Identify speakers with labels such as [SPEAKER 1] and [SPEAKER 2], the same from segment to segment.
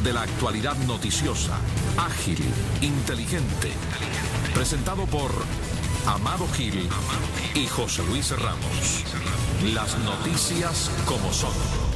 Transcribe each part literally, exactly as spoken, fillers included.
[SPEAKER 1] de la actualidad noticiosa, ágil, inteligente, presentado por Amado Gil y José Luis Ramos. Las noticias como son.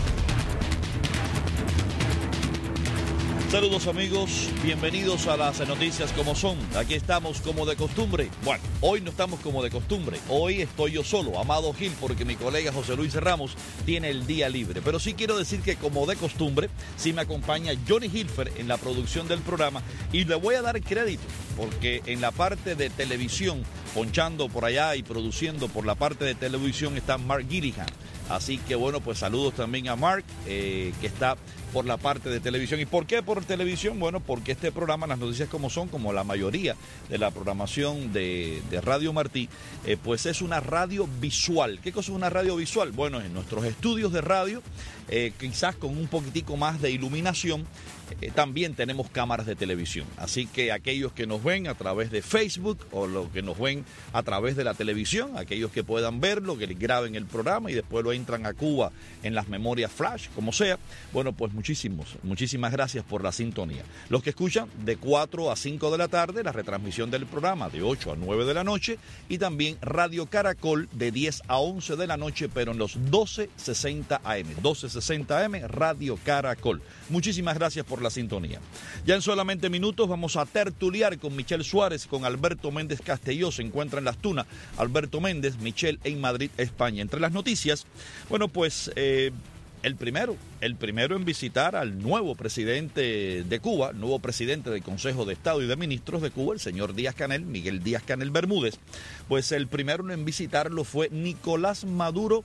[SPEAKER 2] Saludos amigos, bienvenidos a las noticias como son. Aquí estamos como de costumbre. Bueno, hoy no estamos como de costumbre. Hoy estoy yo solo, Amado Gil, porque mi colega José Luis Ramos tiene el día libre. Pero sí quiero decir que como de costumbre, sí me acompaña Johnny Hilfer en la producción del programa. Y le voy a dar crédito, porque en la parte de televisión, ponchando por allá y produciendo por la parte de televisión, está Mark Gillihan. Así que bueno, pues saludos también a Mark, eh, que está por la parte de televisión. ¿Y por qué por televisión? Bueno, porque este programa, Las Noticias como Son, como la mayoría de la programación de, de Radio Martí, eh, pues es una radio visual. ¿Qué cosa es una radio visual? Bueno, en nuestros estudios de radio, eh, quizás con un poquitico más de iluminación, eh, también tenemos cámaras de televisión. Así que aquellos que nos ven a través de Facebook o los que nos ven a través de la televisión, aquellos que puedan verlo, que graben el programa y después lo entran a Cuba en las memorias flash, como sea, bueno, pues muchísimos, muchísimas gracias por la sintonía. Los que escuchan de cuatro a cinco de la tarde, la retransmisión del programa de ocho a nueve de la noche, y también Radio Caracol de diez a once de la noche, pero en los doce sesenta A M, doce sesenta A M, Radio Caracol. Muchísimas gracias por la sintonía. Ya en solamente minutos vamos a tertuliar con Michelle Suárez, con Alberto Méndez Castelló, se encuentra en Las Tunas. Alberto Méndez, Michelle en Madrid, España. Entre las noticias, bueno, pues eh, el primero, el primero en visitar al nuevo presidente de Cuba, el nuevo presidente del Consejo de Estado y de Ministros de Cuba, el señor Díaz-Canel, Miguel Díaz-Canel Bermúdez, pues el primero en visitarlo fue Nicolás Maduro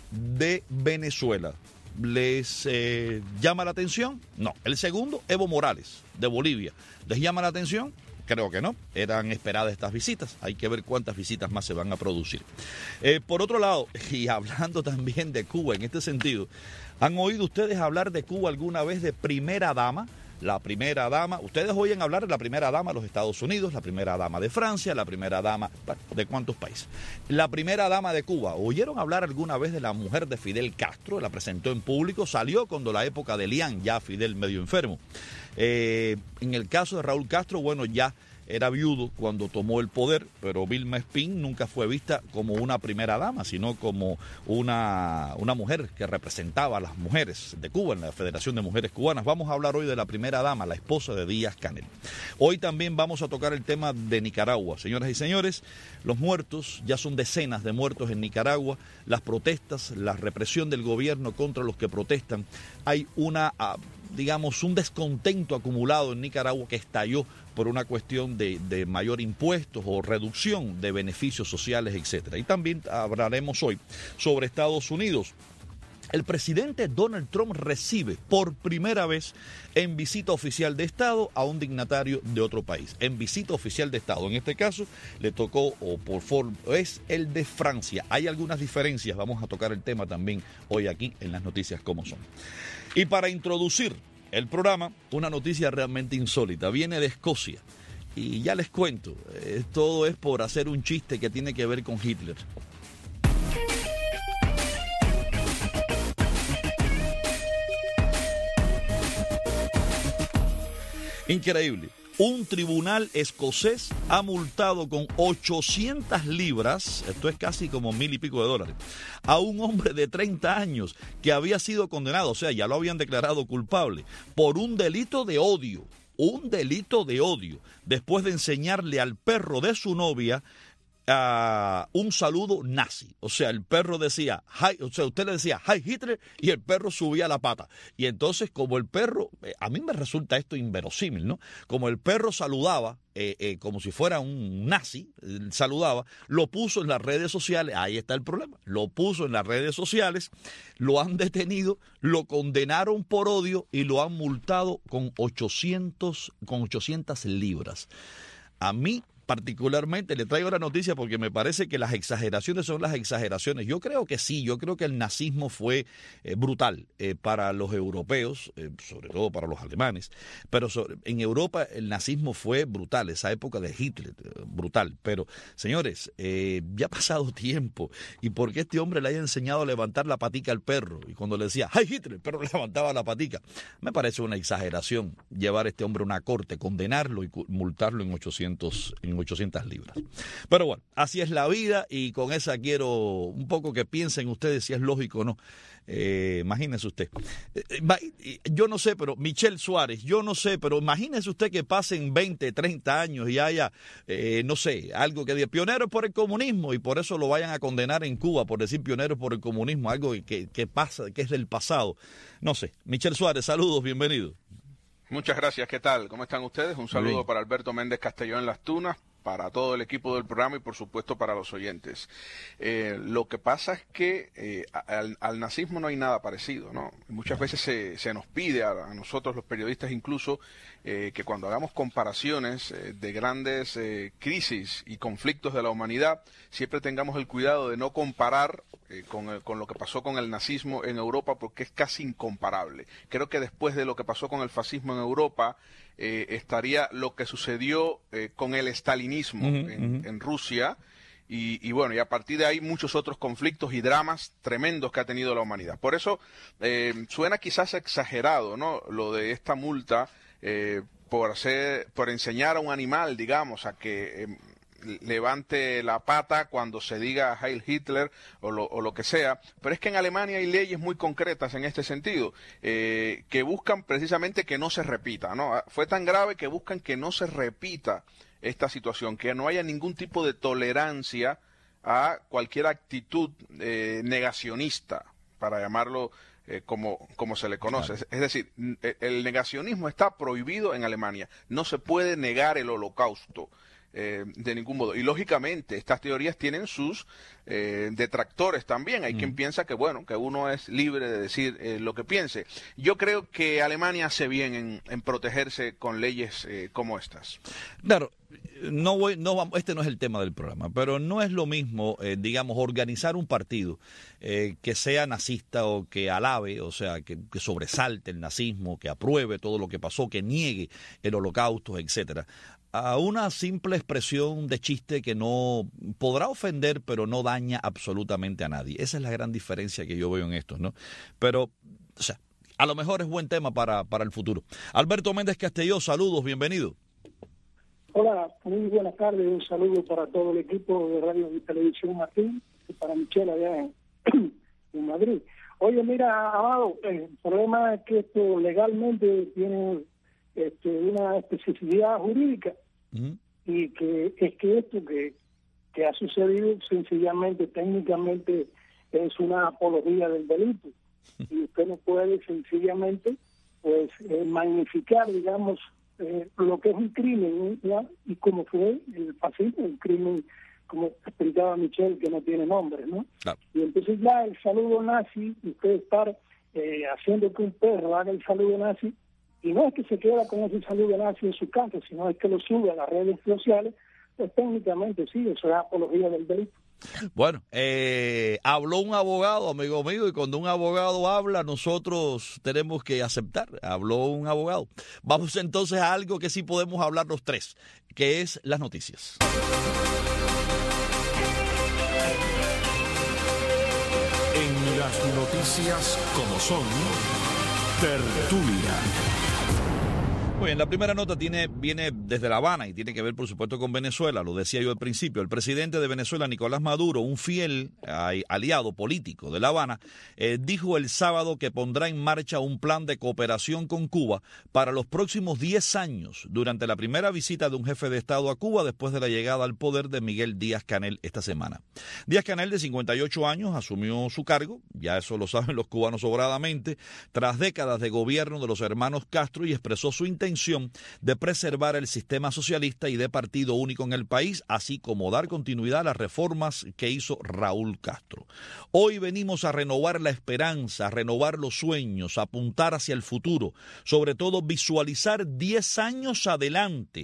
[SPEAKER 2] de Venezuela. ¿Les eh, llama la atención? No. El segundo, Evo Morales, de Bolivia. ¿Les llama la atención? Creo que no, eran esperadas estas visitas, hay que ver cuántas visitas más se van a producir. Eh, por otro lado, y hablando también de Cuba en este sentido, ¿han oído ustedes hablar de Cuba alguna vez de primera dama? La primera dama, ustedes oyen hablar de la primera dama de los Estados Unidos, la primera dama de Francia, la primera dama, ¿de cuántos países? La primera dama de Cuba, ¿oyeron hablar alguna vez de la mujer de Fidel Castro? La presentó en público, salió cuando la época de Lian, ya Fidel medio enfermo. Eh, en el caso de Raúl Castro, bueno, ya era viudo cuando tomó el poder, pero Vilma Espín nunca fue vista como una primera dama, sino como una, una mujer que representaba a las mujeres de Cuba en la Federación de Mujeres Cubanas. Vamos a hablar hoy de la primera dama, la esposa de Díaz-Canel. Hoy también vamos a tocar el tema de Nicaragua. Señoras y señores, los muertos, ya son decenas de muertos en Nicaragua, las protestas, la represión del gobierno contra los que protestan. Hay una, digamos, un descontento acumulado en Nicaragua que estalló por una cuestión de, de mayor impuestos o reducción de beneficios sociales, etcétera. Y también hablaremos hoy sobre Estados Unidos. El presidente Donald Trump recibe por primera vez en visita oficial de Estado a un dignatario de otro país. En visita oficial de Estado. En este caso le tocó, o por forma, es el de Francia. Hay algunas diferencias. Vamos a tocar el tema también hoy aquí en las noticias como son. Y para introducir el programa, una noticia realmente insólita, viene de Escocia y ya les cuento, eh, todo es por hacer un chiste que tiene que ver con Hitler. Increíble. Un tribunal escocés ha multado con ochocientas libras, esto es casi como mil y pico de dólares, a un hombre de treinta años que había sido condenado, o sea, ya lo habían declarado culpable, por un delito de odio, un delito de odio, después de enseñarle al perro de su novia Uh, un saludo nazi. O sea, el perro decía, hi, o sea, usted le decía, hi Hitler, y el perro subía la pata. Y entonces, como el perro, eh, a mí me resulta esto inverosímil, ¿no? Como el perro saludaba, eh, eh, como si fuera un nazi, eh, saludaba, lo puso en las redes sociales, ahí está el problema, lo puso en las redes sociales, lo han detenido, lo condenaron por odio y lo han multado con ochocientas libras. A mí, particularmente le traigo la noticia porque me parece que las exageraciones son las exageraciones. Yo creo que sí, yo creo que el nazismo fue eh, brutal eh, para los europeos, eh, sobre todo para los alemanes, pero sobre, en Europa el nazismo fue brutal, esa época de Hitler, eh, brutal. Pero, señores, eh, ya ha pasado tiempo, y porque este hombre le haya enseñado a levantar la patica al perro, y cuando le decía, ¡ay, Hitler!, el perro le levantaba la patica, me parece una exageración llevar a este hombre a una corte, condenarlo y multarlo en ochocientos, en ochocientas libras. Pero bueno, así es la vida, y con esa quiero un poco que piensen ustedes si es lógico o no. Eh, imagínese usted, eh, yo no sé, pero Michelle Suárez, yo no sé, pero imagínese usted que pasen veinte, treinta años y haya, eh, no sé, algo que diga pioneros por el comunismo, y por eso lo vayan a condenar en Cuba por decir pioneros por el comunismo, algo que, que pasa, que es del pasado. No sé. Michelle Suárez, saludos, bienvenido.
[SPEAKER 3] Muchas gracias, ¿qué tal? ¿Cómo están ustedes? Un saludo para Alberto Méndez Castelló en Las Tunas, para todo el equipo del programa y por supuesto para los oyentes. Eh, lo que pasa es que eh, al, al nazismo no hay nada parecido, ¿no? Muchas veces se, se nos pide a, a nosotros los periodistas incluso eh, que cuando hagamos comparaciones eh, de grandes eh, crisis y conflictos de la humanidad, siempre tengamos el cuidado de no comparar eh, con, con lo que pasó con el nazismo en Europa, porque es casi incomparable. Creo que después de lo que pasó con el fascismo en Europa, Eh, estaría lo que sucedió eh, con el estalinismo uh-huh, en, uh-huh. en Rusia y, y bueno, y a partir de ahí muchos otros conflictos y dramas tremendos que ha tenido la humanidad. Por eso eh, suena quizás exagerado, ¿no?, lo de esta multa eh, por hacer, por enseñar a un animal, digamos, a que eh, levante la pata cuando se diga Heil Hitler o lo, o lo que sea, pero es que en Alemania hay leyes muy concretas en este sentido, eh, que buscan precisamente que no se repita, ¿no? Fue tan grave que buscan que no se repita esta situación, que no haya ningún tipo de tolerancia a cualquier actitud eh, negacionista, para llamarlo eh, como, como se le conoce. Claro. Es decir, el negacionismo está prohibido en Alemania, no se puede negar el holocausto. Eh, de ningún modo. Y lógicamente estas teorías tienen sus eh, detractores también. Hay mm. quien piensa que bueno, que uno es libre de decir eh, lo que piense. Yo creo que Alemania hace bien en, en protegerse con leyes eh, como estas.
[SPEAKER 2] Claro, no voy, no, este no es el tema del programa, pero no es lo mismo, eh, digamos, organizar un partido eh, que sea nazista o que alabe, o sea, que, que sobresalte el nazismo, que apruebe todo lo que pasó, que niegue el holocausto, etcétera, a una simple expresión de chiste que no podrá ofender, pero no daña absolutamente a nadie. Esa es la gran diferencia que yo veo en esto, ¿no? Pero, o sea, a lo mejor es buen tema para, para el futuro. Alberto Méndez Castelló, saludos, bienvenido.
[SPEAKER 4] Hola, muy buenas tardes, un saludo para todo el equipo de Radio y Televisión Martín y para Michelle allá en, en Madrid. Oye, mira, Amado, el problema es que esto legalmente tiene este, una especificidad jurídica. Uh-huh. Y que es que esto que, que ha sucedido sencillamente, técnicamente, es una apología del delito. Y usted no puede sencillamente pues eh, magnificar, digamos, eh, lo que es un crimen, ¿ya? Y como fue el fascismo, un crimen, como explicaba Michelle, que no tiene nombre, ¿no? Claro. Y entonces ya el saludo nazi, usted estar eh, haciendo que un perro haga el saludo nazi, y no es que se queda con ese saludo nazi en su casa, sino es que lo sube a las redes sociales, pues técnicamente sí, eso es apología del delito.
[SPEAKER 2] Bueno, eh, habló un abogado, amigo mío, y cuando un abogado habla, nosotros tenemos que aceptar. Habló un abogado. Vamos entonces a algo que sí podemos hablar los tres, que es las noticias.
[SPEAKER 1] En las noticias como son, tertulia.
[SPEAKER 2] Muy bien, la primera nota tiene, viene desde La Habana y tiene que ver, por supuesto, con Venezuela. Lo decía yo al principio. El presidente de Venezuela, Nicolás Maduro, un fiel eh, aliado político de La Habana, eh, dijo el sábado que pondrá en marcha un plan de cooperación con Cuba para los próximos diez años, durante la primera visita de un jefe de Estado a Cuba después de la llegada al poder de Miguel Díaz-Canel esta semana. Díaz-Canel, de cincuenta y ocho años, asumió su cargo, ya eso lo saben los cubanos sobradamente, tras décadas de gobierno de los hermanos Castro, y expresó su intención de preservar el sistema socialista y de partido único en el país, así como dar continuidad a las reformas que hizo Raúl Castro. Hoy venimos a renovar la esperanza, a renovar los sueños, a apuntar hacia el futuro, sobre todo visualizar diez años adelante.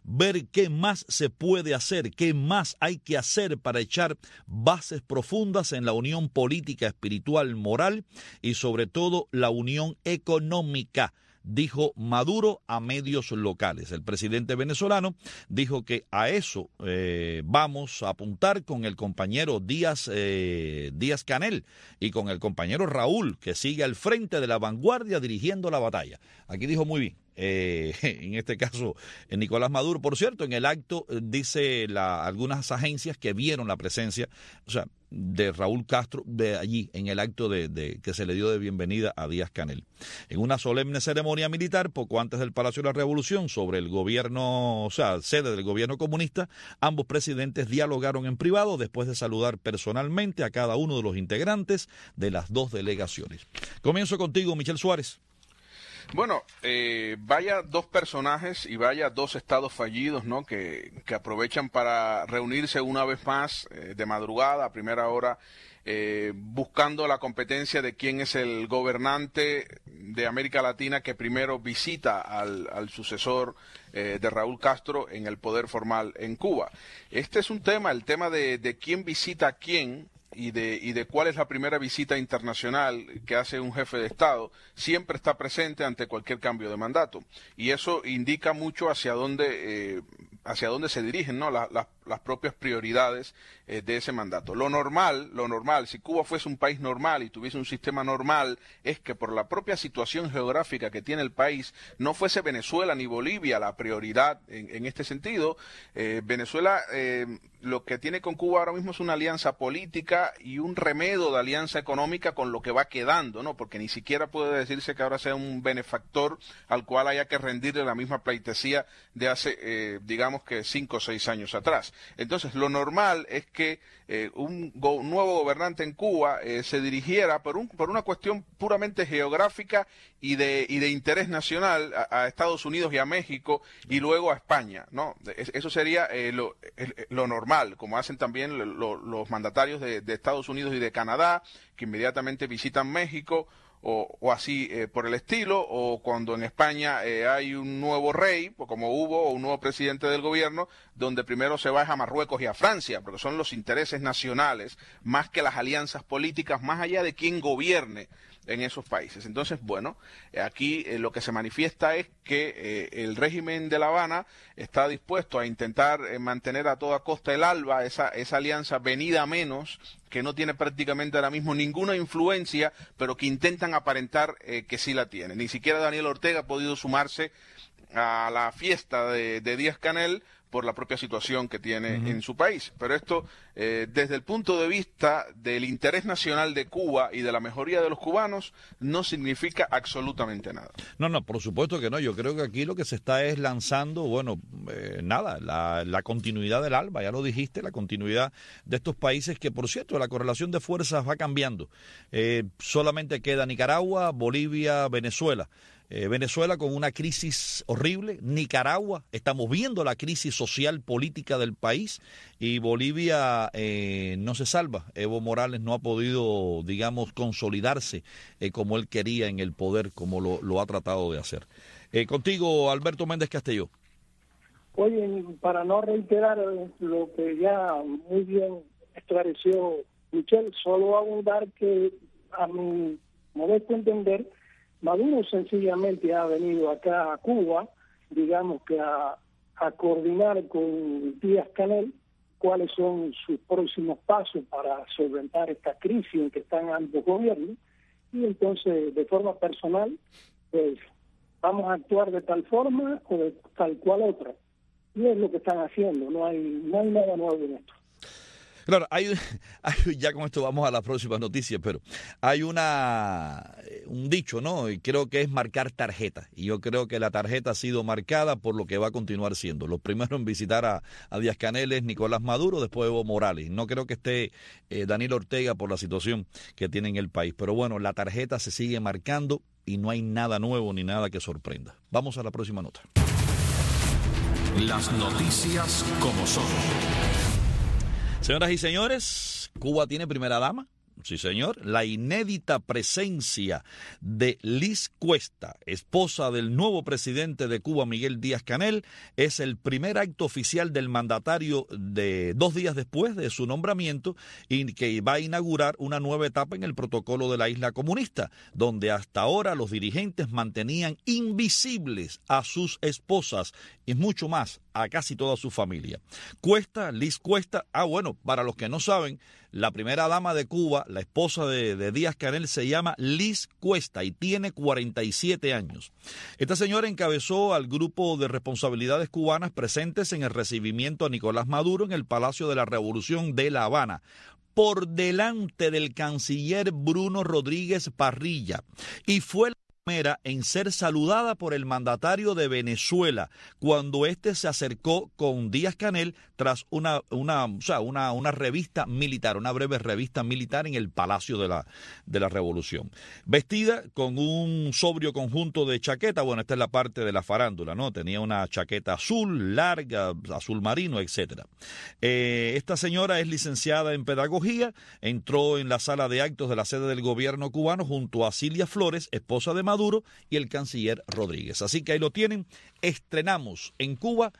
[SPEAKER 2] ver qué más se puede hacer, qué más hay que hacer para echar bases profundas en la unión política, espiritual, moral y sobre todo la unión económica, dijo Maduro a medios locales. El presidente venezolano dijo que a eso eh, vamos a apuntar con el compañero Díaz, eh, Díaz Canel y con el compañero Raúl, que sigue al frente de la vanguardia dirigiendo la batalla. Aquí dijo muy bien. Eh, en este caso, Nicolás Maduro. Por cierto, en el acto eh, dice la, algunas agencias que vieron la presencia, o sea, de Raúl Castro de allí, en el acto de, de que se le dio de bienvenida a Díaz Canel. En una solemne ceremonia militar, poco antes del Palacio de la Revolución, sobre el gobierno, o sea, sede del gobierno comunista, ambos presidentes dialogaron en privado después de saludar personalmente a cada uno de los integrantes de las dos delegaciones. Comienzo contigo, Michel Suárez.
[SPEAKER 3] Bueno, eh, vaya dos personajes y vaya dos estados fallidos, ¿no? Que, que aprovechan para reunirse una vez más eh, de madrugada, a primera hora, eh, buscando la competencia de quién es el gobernante de América Latina que primero visita al, al sucesor eh, de Raúl Castro en el poder formal en Cuba. Este es un tema, el tema de, de quién visita a quién. Y de, y de cuál es la primera visita internacional que hace un jefe de Estado, siempre está presente ante cualquier cambio de mandato. Y eso indica mucho hacia dónde, eh, hacia dónde se dirigen, ¿no? la, la, las propias prioridades eh, de ese mandato. Lo normal, lo normal, si Cuba fuese un país normal y tuviese un sistema normal, es que por la propia situación geográfica que tiene el país, no fuese Venezuela ni Bolivia la prioridad en, en este sentido. Eh, Venezuela eh, lo que tiene con Cuba ahora mismo es una alianza política y un remedo de alianza económica con lo que va quedando, ¿no? Porque ni siquiera puede decirse que ahora sea un benefactor al cual haya que rendirle la misma pleitesía de hace, eh, digamos que cinco o seis años atrás. Entonces, lo normal es que eh, un go- nuevo gobernante en Cuba eh, se dirigiera por, un, por una cuestión puramente geográfica y de, y de interés nacional a, a Estados Unidos y a México y luego a España, ¿no? Es, eso sería eh, lo, el, lo normal, como hacen también lo, lo, los mandatarios de, de Estados Unidos y de Canadá, que inmediatamente visitan México, o, o así eh, por el estilo, o cuando en España eh, hay un nuevo rey, pues como hubo, o un nuevo presidente del gobierno, donde primero se va a Marruecos y a Francia, porque son los intereses nacionales, más que las alianzas políticas, más allá de quién gobierne en esos países. Entonces, bueno, aquí eh, lo que se manifiesta es que eh, el régimen de La Habana está dispuesto a intentar eh, mantener a toda costa el ALBA, esa, esa alianza venida a menos, que no tiene prácticamente ahora mismo ninguna influencia, pero que intentan aparentar eh, que sí la tiene. Ni siquiera Daniel Ortega ha podido sumarse a la fiesta de, de Díaz Canel por la propia situación que tiene uh-huh. en su país. Pero esto, eh, desde el punto de vista del interés nacional de Cuba y de la mejoría de los cubanos, no significa absolutamente nada.
[SPEAKER 2] No, no, por supuesto que no. Yo creo que aquí lo que se está es lanzando, bueno, eh, nada, la, la continuidad del ALBA, ya lo dijiste, la continuidad de estos países que, por cierto, la correlación de fuerzas va cambiando. Eh, solamente queda Nicaragua, Bolivia, Venezuela. Eh, Venezuela con una crisis horrible, Nicaragua, estamos viendo la crisis social política del país y Bolivia eh, no se salva. Evo Morales no ha podido, digamos, consolidarse eh, como él quería en el poder, como lo, lo ha tratado de hacer. Eh, contigo, Alberto Méndez Castelló.
[SPEAKER 4] Oye, para no reiterar lo que ya muy bien esclareció Michel, solo abundar que a mi modesto entender, Maduro sencillamente ha venido acá a Cuba, digamos que a, a coordinar con Díaz Canel cuáles son sus próximos pasos para solventar esta crisis en que están ambos gobiernos, y entonces de forma personal, pues vamos a actuar de tal forma o de tal cual otra. Y es lo que están haciendo, no hay, no hay nada nuevo en esto.
[SPEAKER 2] Claro, hay, hay, ya con esto vamos a la próxima noticia, pero hay una un dicho, ¿no? Y creo que es marcar tarjeta. Y yo creo que la tarjeta ha sido marcada por lo que va a continuar siendo. Los primeros en visitar a, a Díaz Canel es Nicolás Maduro, después Evo Morales. No creo que esté eh, Daniel Ortega por la situación que tiene en el país. Pero bueno, la tarjeta se sigue marcando y no hay nada nuevo ni nada que sorprenda. Vamos a la próxima nota.
[SPEAKER 1] Las noticias como son.
[SPEAKER 2] Señoras y señores, Cuba tiene primera dama. sí señor, la inédita presencia de Liz Cuesta, esposa del nuevo presidente de Cuba, Miguel Díaz-Canel, es el primer acto oficial del mandatario de dos días después de su nombramiento y que va a inaugurar una nueva etapa en el protocolo de la isla comunista, donde hasta ahora los dirigentes mantenían invisibles a sus esposas y mucho más a casi toda su familia. Cuesta, Liz Cuesta, ah bueno, para los que no saben, la primera dama de Cuba, la esposa de, de Díaz-Canel, se llama Liz Cuesta y tiene cuarenta y siete años. Esta señora encabezó al grupo de responsabilidades cubanas presentes en el recibimiento a Nicolás Maduro en el Palacio de la Revolución de La Habana, por delante del canciller Bruno Rodríguez Parrilla, y fue la primera en ser saludada por el mandatario de Venezuela cuando éste se acercó con Díaz-Canel tras una, una, o sea, una, una revista militar, una breve revista militar en el Palacio de la, de la Revolución. Vestida con un sobrio conjunto de chaqueta, bueno, esta es la parte de la farándula, ¿no? Tenía una chaqueta azul, larga, azul marino, etcétera. Eh, esta señora es licenciada en pedagogía, entró en la sala de actos de la sede del gobierno cubano junto a Cilia Flores, esposa de Maduro, y el canciller Rodríguez. Así que ahí lo tienen. Estrenamos en Cuba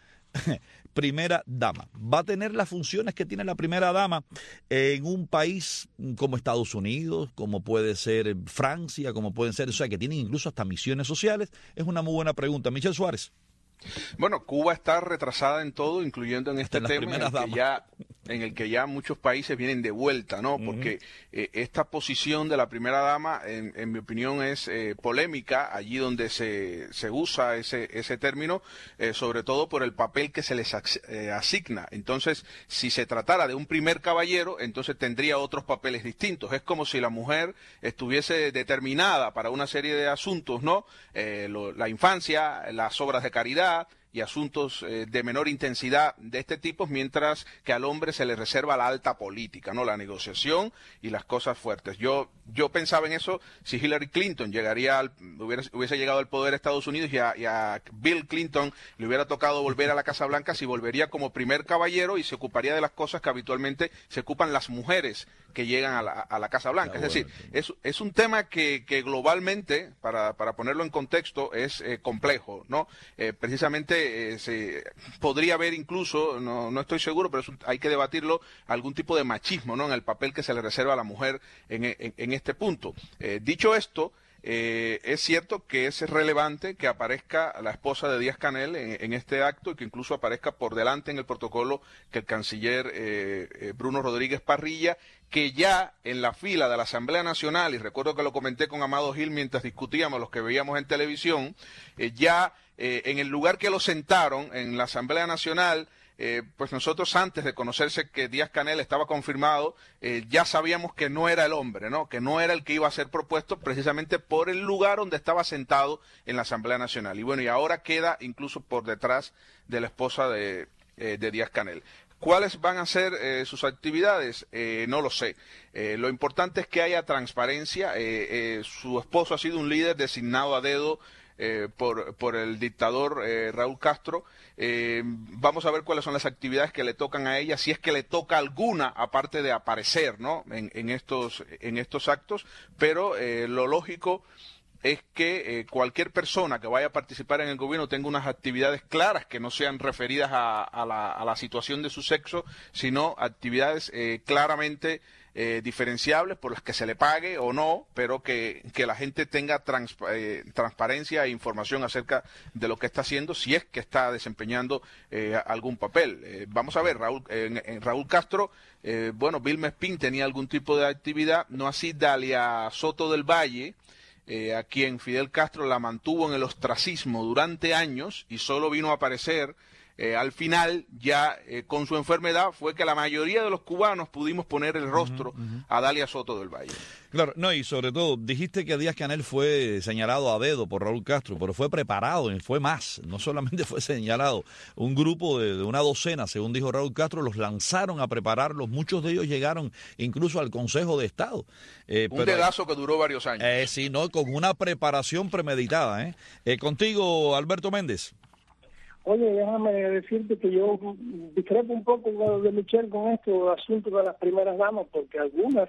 [SPEAKER 2] primera dama. Va a tener las funciones que tiene la primera dama en un país como Estados Unidos, como puede ser Francia, como pueden ser, o sea, que tienen incluso hasta misiones sociales. Es una muy buena pregunta. Michel Suárez.
[SPEAKER 3] Bueno, Cuba está retrasada en todo, incluyendo en este tema en el, que ya, en el que ya muchos países vienen de vuelta, ¿no? Porque uh-huh. eh, esta posición de la primera dama, en, en mi opinión, es eh, polémica, allí donde se, se usa ese, ese término, eh, sobre todo por el papel que se les eh, asigna. Entonces, si se tratara de un primer caballero, entonces tendría otros papeles distintos. Es como si la mujer estuviese determinada para una serie de asuntos, ¿no? Eh, lo, la infancia, las obras de caridad, y asuntos eh, de menor intensidad de este tipo, mientras que al hombre se le reserva la alta política, ¿no? La negociación y las cosas fuertes. Yo yo pensaba en eso si Hillary Clinton llegaría al, hubiera, hubiese llegado al poder de Estados Unidos y a, y a Bill Clinton le hubiera tocado volver a la Casa Blanca, si volvería como primer caballero y se ocuparía de las cosas que habitualmente se ocupan las mujeres que llegan a la, a la Casa Blanca. Es decir, es, es un tema que, que globalmente, para, para ponerlo en contexto, es eh, complejo, ¿no? Eh, precisamente Eh, se, podría haber incluso, no, no estoy seguro, pero es un, hay que debatirlo, algún tipo de machismo, ¿no? En el papel que se le reserva a la mujer en, en, en este punto. Eh, dicho esto, eh, es cierto que es relevante que aparezca la esposa de Díaz-Canel en, en este acto y que incluso aparezca por delante en el protocolo que el canciller eh, eh, Bruno Rodríguez Parrilla, que ya en la fila de la Asamblea Nacional, y recuerdo que lo comenté con Amado Gil mientras discutíamos los que veíamos en televisión, eh, ya eh, en el lugar que lo sentaron en la Asamblea Nacional, eh, pues nosotros antes de conocerse que Díaz-Canel estaba confirmado, eh, ya sabíamos que no era el hombre, ¿no? Que no era el que iba a ser propuesto precisamente por el lugar donde estaba sentado en la Asamblea Nacional. Y bueno, y ahora queda incluso por detrás de la esposa de, eh, de Díaz-Canel. ¿Cuáles van a ser eh, sus actividades? Eh, no lo sé. Eh, lo importante es que haya transparencia. Eh, eh, su esposo ha sido un líder designado a dedo eh, por, por el dictador eh, Raúl Castro. Eh, vamos a ver cuáles son las actividades que le tocan a ella, si es que le toca alguna, aparte de aparecer, ¿no? en, en, estos, en estos actos. Pero eh, lo lógico es que eh, cualquier persona que vaya a participar en el gobierno tenga unas actividades claras que no sean referidas a, a, la, a la situación de su sexo, sino actividades eh, claramente eh, diferenciables por las que se le pague o no, pero que, que la gente tenga trans, eh, transparencia e información acerca de lo que está haciendo, si es que está desempeñando eh, algún papel. Eh, vamos a ver, Raúl, eh, en Raúl Castro, eh, bueno, Vilma Espín tenía algún tipo de actividad, no así Dalia Soto del Valle, Eh, a quien Fidel Castro la mantuvo en el ostracismo durante años y solo vino a aparecer eh, al final, ya eh, con su enfermedad, fue que la mayoría de los cubanos pudimos poner el rostro uh-huh, uh-huh. a Dalia Soto del Valle.
[SPEAKER 2] Claro, no, y sobre todo, dijiste que Díaz-Canel fue señalado a dedo por Raúl Castro, pero fue preparado, y fue más, no solamente fue señalado. Un grupo de, de una docena, según dijo Raúl Castro, los lanzaron a prepararlos, muchos de ellos llegaron incluso al Consejo de Estado.
[SPEAKER 3] Eh, Un pero, dedazo que duró varios años.
[SPEAKER 2] Eh, sí, no, con una preparación premeditada. ¿eh? Eh, contigo, Alberto Méndez.
[SPEAKER 4] Oye, déjame decirte que yo discrepo un poco de Michel con esto, asunto de las primeras damas, porque algunas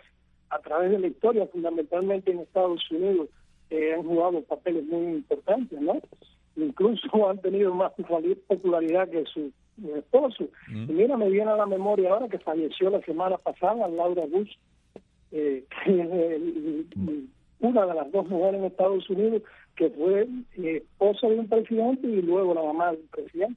[SPEAKER 4] a través de la historia, fundamentalmente en Estados Unidos, eh, han jugado papeles muy importantes, ¿no? Incluso han tenido más popularidad que su esposo. Mm. Y mira, me viene a la memoria ahora que falleció la semana pasada Laura Bush, eh, que es el, el, una de las dos mujeres en Estados Unidos que fue eh, esposa de un presidente y luego la mamá del presidente.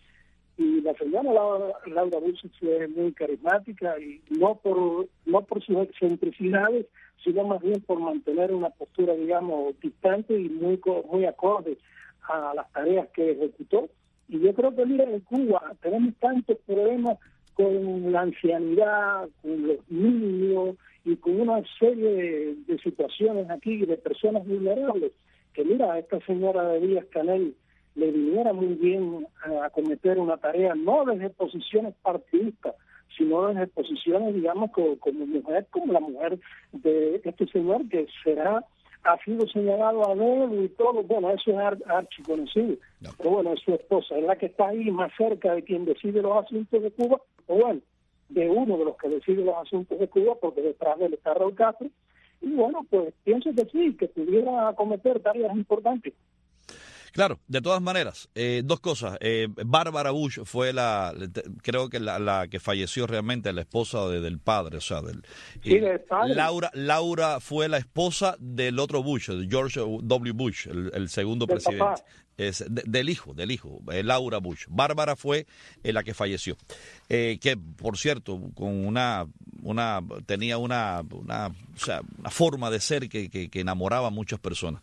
[SPEAKER 4] Y la señora Laura, Laura Bush fue muy carismática y no por no por sus excentricidades, sino más bien por mantener una postura, digamos, distante y muy muy acorde a las tareas que ejecutó. Y yo creo que, mira, en Cuba tenemos tantos problemas con la ancianidad, con los niños y con una serie de, de situaciones aquí de personas vulnerables, que mira, a esta señora de Díaz-Canel le viniera muy bien a acometer una tarea, no desde posiciones partidistas, sino desde posiciones, digamos, como, como mujer, como la mujer de este señor, que será, ha sido señalado a dedo y todo, bueno, eso es ar, archiconocido, no. Pero bueno, es su esposa, es la que está ahí más cerca de quien decide los asuntos de Cuba, o bueno, de uno de los que decide los asuntos de Cuba, porque detrás de él está Raúl Castro, y bueno, pues pienso que sí, que pudiera acometer tareas importantes.
[SPEAKER 2] Claro, de todas maneras, eh, dos cosas. Eh, Bárbara Bush fue la, creo que la, la que falleció realmente, la esposa de, del padre, o sea, del,
[SPEAKER 4] sí, del padre.
[SPEAKER 2] Laura, Laura fue la esposa del otro Bush, George W. Bush, el, el segundo del presidente. Papá. Es de, del hijo, del hijo, eh, Laura Bush. Bárbara fue eh, la que falleció. Eh, que, por cierto, con una, una tenía una, una, o sea, una forma de ser que, que, que enamoraba a muchas personas.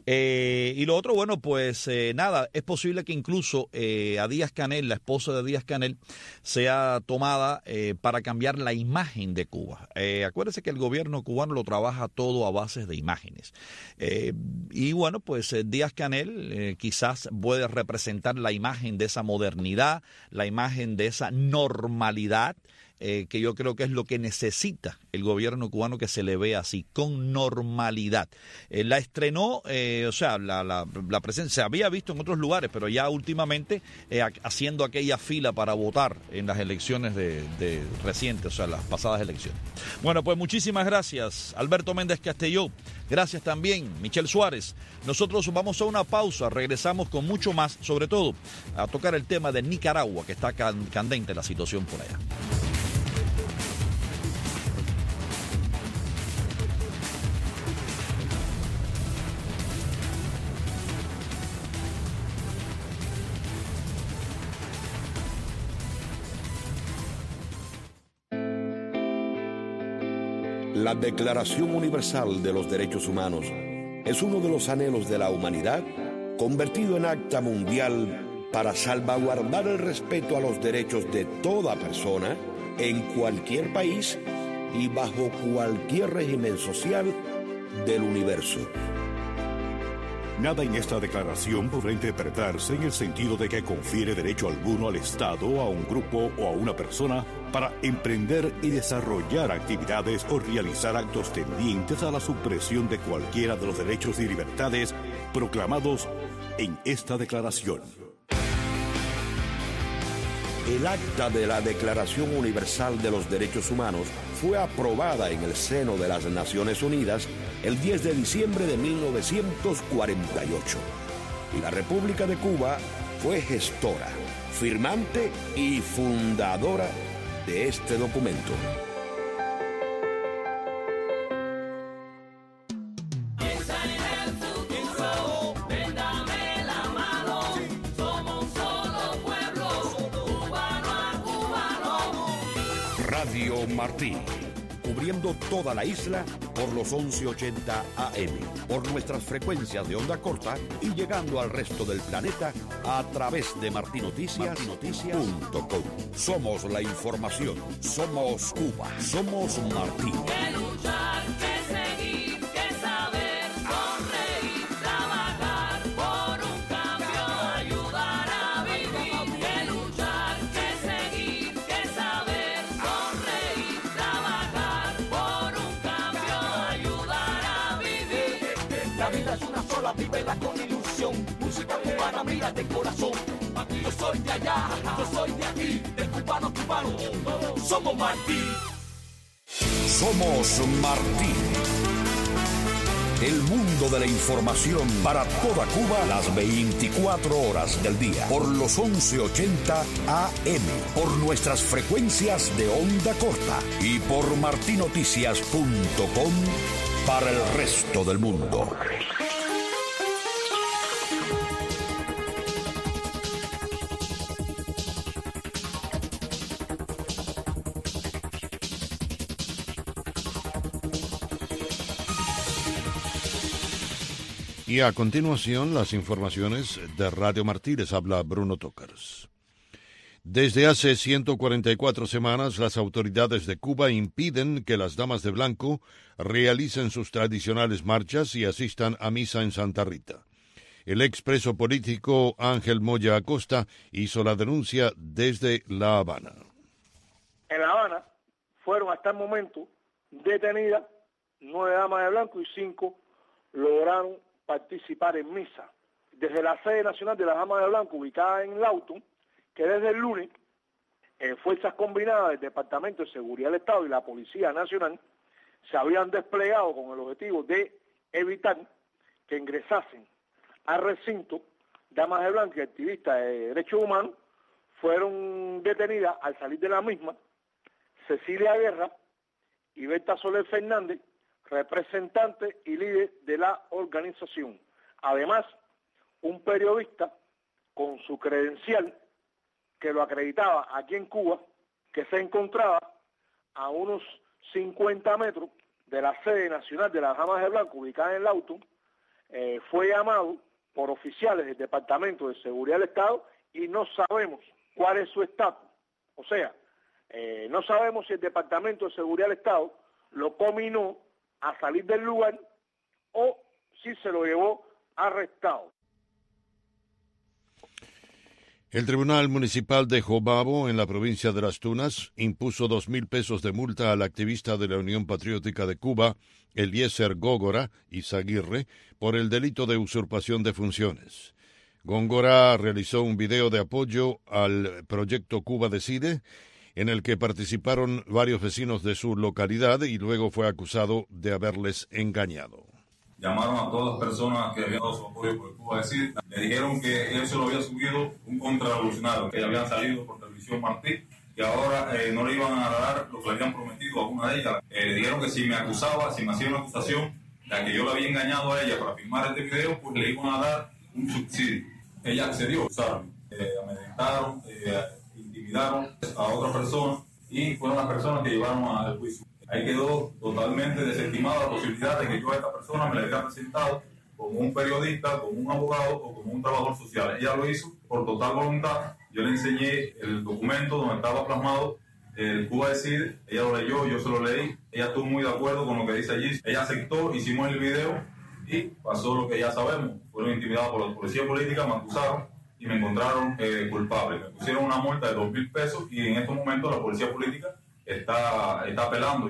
[SPEAKER 2] Eh, y lo otro, bueno, pues eh, nada, es posible que incluso eh, a Díaz-Canel, la esposa de Díaz-Canel, sea tomada eh, para cambiar la imagen de Cuba. Eh, acuérdese que el gobierno cubano lo trabaja todo a bases de imágenes. Eh, y bueno, pues eh, Díaz-Canel eh, quizás Quizás puede representar la imagen de esa modernidad, la imagen de esa normalidad, eh, que yo creo que es lo que necesita el gobierno cubano, que se le vea así, con normalidad. Eh, la estrenó, eh, o sea, la, la, la presencia se había visto en otros lugares, pero ya últimamente eh, haciendo aquella fila para votar en las elecciones de, de recientes, o sea, las pasadas elecciones. Bueno, pues muchísimas gracias, Alberto Méndez Castelló. Gracias también, Michelle Suárez. Nosotros vamos a una pausa, regresamos con mucho más, sobre todo a tocar el tema de Nicaragua, que está can- candente la situación por allá.
[SPEAKER 5] La Declaración Universal de los Derechos Humanos es uno de los anhelos de la humanidad convertido en acta mundial para salvaguardar el respeto a los derechos de toda persona en cualquier país y bajo cualquier régimen social del universo.
[SPEAKER 6] Nada en esta declaración podrá interpretarse en el sentido de que confiere derecho alguno al Estado, a un grupo o a una persona para emprender y desarrollar actividades o realizar actos tendientes a la supresión de cualquiera de los derechos y libertades proclamados en esta declaración.
[SPEAKER 5] El acta de la Declaración Universal de los Derechos Humanos fue aprobada en el seno de las Naciones Unidas el diez de diciembre de mil novecientos cuarenta y ocho. Y la República de Cuba fue gestora, firmante y fundadora de este documento. Radio Martí, cubriendo toda la isla por los once ochenta A M, por nuestras frecuencias de onda corta y llegando al resto del planeta a través de martinoticias punto com. Somos la información, somos Cuba, somos Martí.
[SPEAKER 7] Que luchar, que seguir, que saber, sonreír, trabajar por un cambio, ayudar a vivir. Que luchar, que seguir, que saber, sonreír, trabajar por un cambio, ayudar a vivir.
[SPEAKER 8] La vida es una sola, vívela con ilusión. Música cubana, mira de corazón. Yo soy de allá, yo soy de aquí, de cubano cubano, somos Martí.
[SPEAKER 5] Somos Martín. El mundo de la información para toda Cuba las veinticuatro horas del día. Por los once ochenta A M. Por nuestras frecuencias de onda corta. Y por martinoticias punto com para el resto del mundo.
[SPEAKER 9] Y a continuación, las informaciones de Radio Martí. Les habla Bruno Tócars. Desde hace ciento cuarenta y cuatro semanas, las autoridades de Cuba impiden que las damas de blanco realicen sus tradicionales marchas y asistan a misa en Santa Rita. El expreso político Ángel Moya Acosta hizo la denuncia desde La Habana.
[SPEAKER 10] En La Habana fueron hasta el momento detenidas nueve damas de blanco y cinco lograron participar en misa. Desde la sede nacional de las damas de blanco, ubicada en Lawton, que desde el lunes, eh, fuerzas combinadas del Departamento de Seguridad del Estado y la Policía Nacional se habían desplegado con el objetivo de evitar que ingresasen al recinto damas de blanco y activistas de derechos humanos. Fueron detenidas al salir de la misma Cecilia Guerra y Berta Soler Fernández, representante y líder de la organización. Además, un periodista con su credencial que lo acreditaba aquí en Cuba, que se encontraba a unos cincuenta metros de la sede nacional de las damas de blanco, ubicada en Lawton, eh, fue llamado por oficiales del Departamento de Seguridad del Estado y no sabemos cuál es su estatus. O sea, eh, no sabemos si el Departamento de Seguridad del Estado lo cominó a salir del lugar o si se lo llevó arrestado.
[SPEAKER 9] El Tribunal Municipal de Jobabo, en la provincia de Las Tunas, impuso dos mil pesos de multa al activista de la Unión Patriótica de Cuba, Eliezer Góngora Izaguirre, por el delito de usurpación de funciones. Góngora realizó un video de apoyo al proyecto Cuba Decide, en el que participaron varios vecinos de su localidad y luego fue acusado de haberles engañado.
[SPEAKER 11] Llamaron a todas las personas que habían dado su apoyo por Cuba Decide. Le dijeron que él se lo había subido un contrarrevolucionario, que habían salido por televisión Martí, que ahora eh, no le iban a dar lo que le habían prometido a una de ellas. Eh, le dijeron que si me acusaba, si me hacía una acusación, la que yo le había engañado a ella para filmar este video, pues le iban a dar un subsidio. Ella accedió, ¿saben? Eh, amedrentaron, eh, intimidaron a otra persona y fueron las personas que llevaron al juicio. Ahí quedó totalmente desestimada la posibilidad de que yo a esta persona me la hubiera presentado como un periodista, como un abogado o como un trabajador social. Ella lo hizo por total voluntad. Yo le enseñé el documento donde estaba plasmado el Cuba Decide. Ella lo leyó, yo se lo leí. Ella estuvo muy de acuerdo con lo que dice allí. Ella aceptó, hicimos el video y pasó lo que ya sabemos. Fueron intimidados por la policía política, me acusaron y me encontraron eh, culpable. Me pusieron una multa de dos mil pesos y en estos momentos la policía política está, está apelando.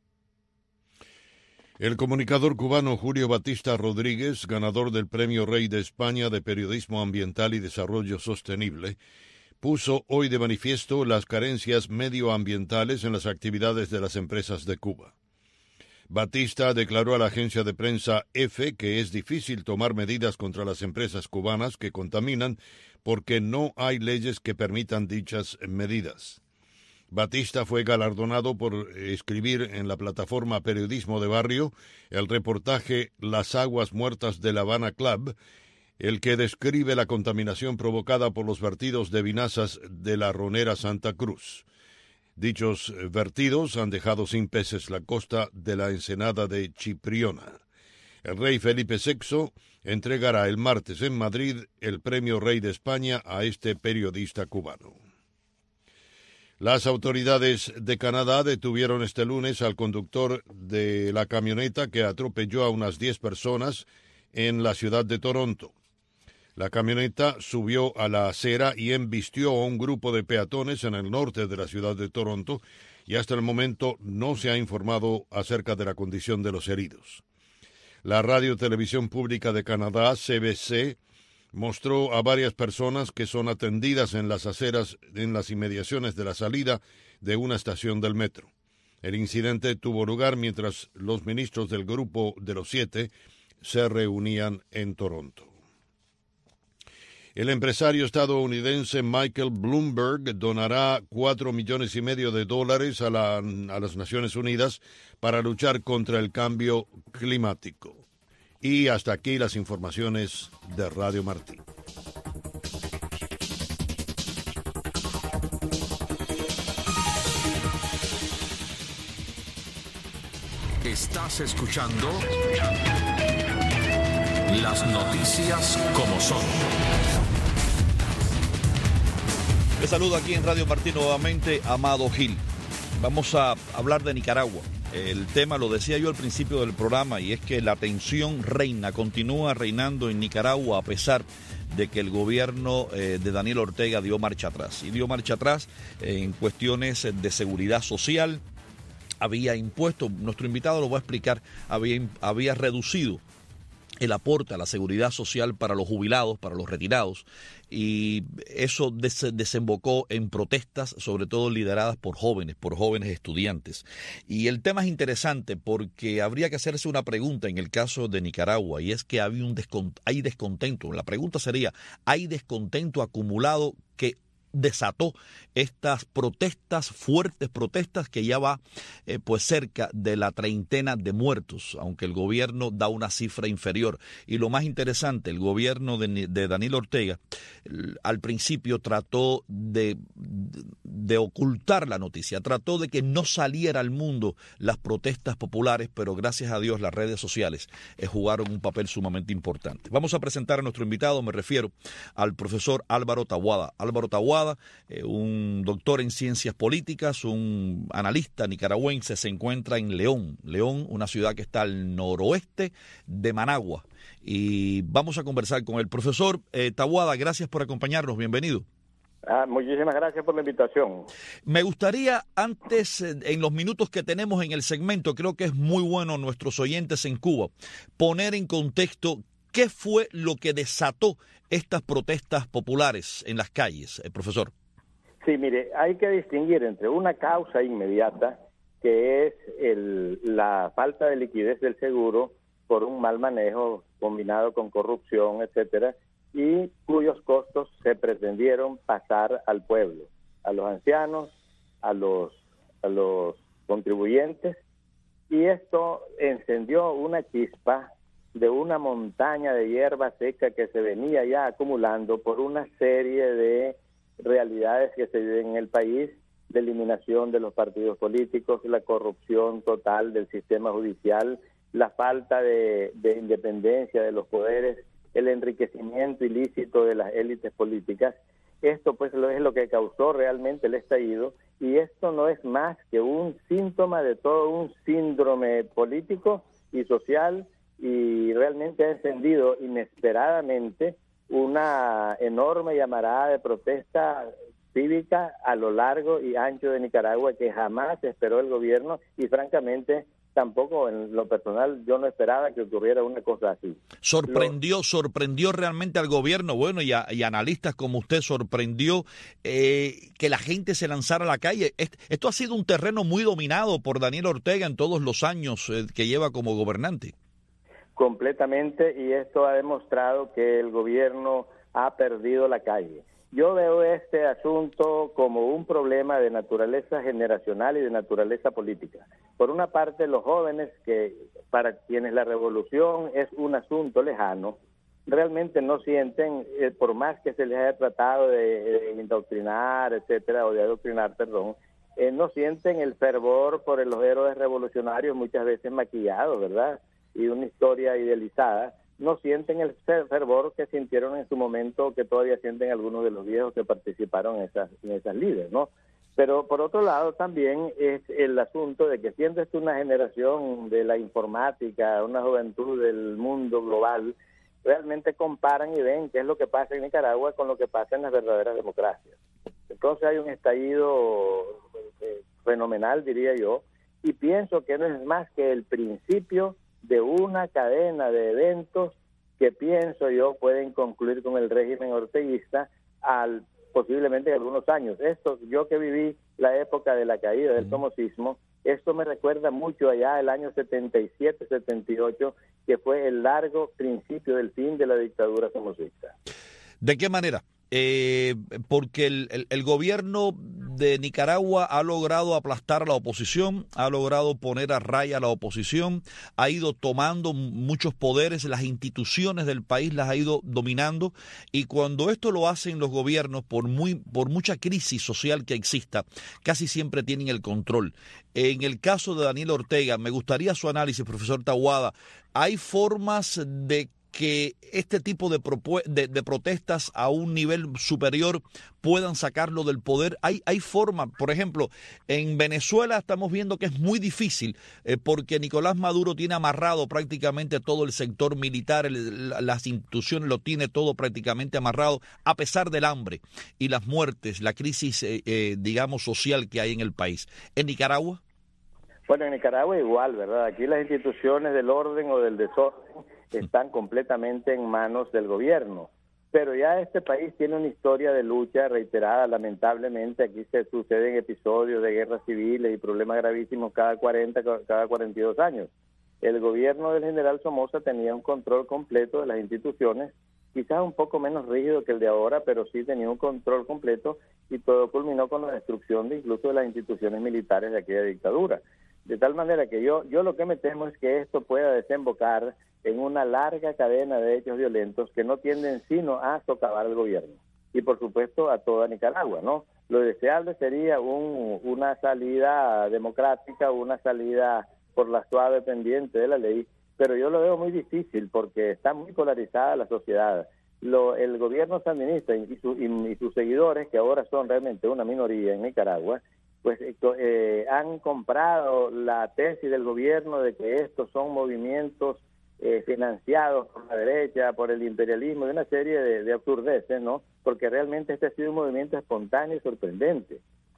[SPEAKER 9] El comunicador cubano Julio Batista Rodríguez, ganador del Premio Rey de España de Periodismo Ambiental y Desarrollo Sostenible, puso hoy de manifiesto las carencias medioambientales en las actividades de las empresas de Cuba. Batista declaró a la agencia de prensa EFE que es difícil tomar medidas contra las empresas cubanas que contaminan porque no hay leyes que permitan dichas medidas. Batista fue galardonado por escribir en la plataforma Periodismo de Barrio el reportaje Las aguas muertas de La Habana Club, el que describe la contaminación provocada por los vertidos de vinazas de la Ronera Santa Cruz. Dichos vertidos han dejado sin peces la costa de la ensenada de Chipriona. El rey Felipe sexto entregará el martes en Madrid el Premio Rey de España a este periodista cubano. Las autoridades de Canadá detuvieron este lunes al conductor de la camioneta que atropelló a unas diez personas en la ciudad de Toronto. La camioneta subió a la acera y embistió a un grupo de peatones en el norte de la ciudad de Toronto y hasta el momento no se ha informado acerca de la condición de los heridos. La Radio Televisión Pública de Canadá, C B C, mostró a varias personas que son atendidas en las aceras en las inmediaciones de la salida de una estación del metro. El incidente tuvo lugar mientras los ministros del Grupo de los Siete se reunían en Toronto. El empresario estadounidense Michael Bloomberg donará cuatro millones y medio de dólares a, la, a las Naciones Unidas para luchar contra el cambio climático. Y hasta aquí las informaciones de Radio Martí.
[SPEAKER 1] Estás escuchando las noticias como son.
[SPEAKER 2] Les saludo aquí en Radio Martí nuevamente, Amado Gil. Vamos a hablar de Nicaragua. El tema lo decía yo al principio del programa y es que la tensión reina, continúa reinando en Nicaragua a pesar de que el gobierno eh, de Daniel Ortega dio marcha atrás. Y dio marcha atrás en cuestiones de seguridad social. Había impuesto, nuestro invitado lo va a explicar, había, había reducido el aporte a la seguridad social para los jubilados, para los retirados, y eso des- desembocó en protestas, sobre todo lideradas por jóvenes, por jóvenes estudiantes. Y el tema es interesante porque habría que hacerse una pregunta en el caso de Nicaragua, y es que había un descont- hay descontento. La pregunta sería, ¿hay descontento acumulado que desató estas protestas, fuertes protestas que ya va eh, pues cerca de la treintena de muertos, aunque el gobierno da una cifra inferior? Y lo más interesante, el gobierno de, de Daniel Ortega al principio trató de, de ocultar la noticia, trató de que no saliera al mundo las protestas populares, pero gracias a Dios las redes sociales eh, jugaron un papel sumamente importante. Vamos a presentar a nuestro invitado, me refiero al profesor Álvaro Taboada. Álvaro Taboada, Eh, un doctor en ciencias políticas, un analista nicaragüense, se encuentra en León. León, una ciudad que está al noroeste de Managua. Y vamos a conversar con el profesor eh, Taboada. Gracias por acompañarnos. Bienvenido.
[SPEAKER 12] Ah, muchísimas gracias por la invitación.
[SPEAKER 2] Me gustaría, antes, eh, en los minutos que tenemos en el segmento, creo que es muy bueno nuestros oyentes en Cuba, poner en contexto qué fue lo que desató estas protestas populares en las calles, eh, profesor.
[SPEAKER 12] Sí, mire, hay que distinguir entre una causa inmediata, que es el, la falta de liquidez del seguro por un mal manejo combinado con corrupción, etcétera, y cuyos costos se pretendieron pasar al pueblo, a los ancianos, a los, a los contribuyentes, y esto encendió una chispa de una montaña de hierba seca que se venía ya acumulando por una serie de realidades que se viven en el país, de eliminación de los partidos políticos, la corrupción total del sistema judicial, la falta de, de independencia de los poderes, el enriquecimiento ilícito de las élites políticas. Esto pues lo es lo que causó realmente el estallido, y esto no es más que un síntoma de todo un síndrome político y social, y realmente ha encendido inesperadamente una enorme llamarada de protesta cívica a lo largo y ancho de Nicaragua que jamás esperó el gobierno, y francamente tampoco en lo personal yo no esperaba que ocurriera una cosa así.
[SPEAKER 2] Sorprendió, lo... sorprendió realmente al gobierno, bueno, y, a, y analistas como usted, sorprendió eh, que la gente se lanzara a la calle. Esto ha sido un terreno muy dominado por Daniel Ortega en todos los años eh, que lleva como gobernante.
[SPEAKER 12] Completamente, y esto ha demostrado que el gobierno ha perdido la calle. Yo veo este asunto como un problema de naturaleza generacional y de naturaleza política. Por una parte, los jóvenes, que para quienes la revolución es un asunto lejano, realmente no sienten, eh, por más que se les haya tratado de, de indoctrinar, etcétera, o de adoctrinar, perdón, eh, no sienten el fervor por los héroes revolucionarios, muchas veces maquillados, ¿verdad?, y una historia idealizada. No sienten el fervor que sintieron en su momento, que todavía sienten algunos de los viejos que participaron en esas, en esas líderes, ¿no? Pero por otro lado también es el asunto de que siendo esto una generación de la informática, una juventud del mundo global, realmente comparan y ven qué es lo que pasa en Nicaragua con lo que pasa en las verdaderas democracias. Entonces hay un estallido eh, fenomenal, diría yo, y pienso que no es más que el principio de una cadena de eventos que pienso yo pueden concluir con el régimen orteguista al posiblemente en algunos años. Esto, yo que viví la época de la caída del somocismo, Esto me recuerda mucho allá el año setenta y siete, setenta y ocho, que fue el largo principio del fin de la dictadura somocista.
[SPEAKER 2] ¿De qué manera? Eh, porque el, el, el gobierno de Nicaragua ha logrado aplastar a la oposición, ha logrado poner a raya a la oposición, ha ido tomando muchos poderes, las instituciones del país las ha ido dominando, y cuando esto lo hacen los gobiernos, por muy por mucha crisis social que exista, casi siempre tienen el control. En el caso de Daniel Ortega, me gustaría su análisis, profesor Taboada. ¿Hay formas de que este tipo de, de, de protestas a un nivel superior puedan sacarlo del poder? Hay, hay forma, por ejemplo, en Venezuela estamos viendo que es muy difícil eh, porque Nicolás Maduro tiene amarrado prácticamente todo el sector militar, el, las instituciones lo tiene todo prácticamente amarrado, a pesar del hambre y las muertes, la crisis, eh, eh, digamos, social que hay en el país. ¿En Nicaragua?
[SPEAKER 12] Bueno, en Nicaragua igual, ¿verdad? Aquí las instituciones del orden o del desorden están completamente en manos del gobierno, pero ya este país tiene una historia de lucha reiterada. Lamentablemente aquí se suceden episodios de guerras civiles y problemas gravísimos cada cuarenta, cada cuarenta y dos años. El gobierno del general Somoza tenía un control completo de las instituciones, quizás un poco menos rígido que el de ahora, pero sí tenía un control completo, y todo culminó con la destrucción de incluso de las instituciones militares de aquella dictadura. De tal manera que yo, yo lo que me temo es que esto pueda desembocar en una larga cadena de hechos violentos que no tienden sino a socavar al gobierno y por supuesto a toda Nicaragua, ¿no? Lo deseable sería un, una salida democrática, una salida por la suave pendiente de la ley, pero yo lo veo muy difícil porque está muy polarizada la sociedad. Lo, el gobierno sandinista y, su, y, y sus seguidores, que ahora son realmente una minoría en Nicaragua, pues eh, han comprado la tesis del gobierno de que estos son movimientos eh, financiados por la derecha, por el imperialismo, de una serie de, de absurdeces, ¿no? Porque realmente este ha sido un movimiento espontáneo y sorprendente.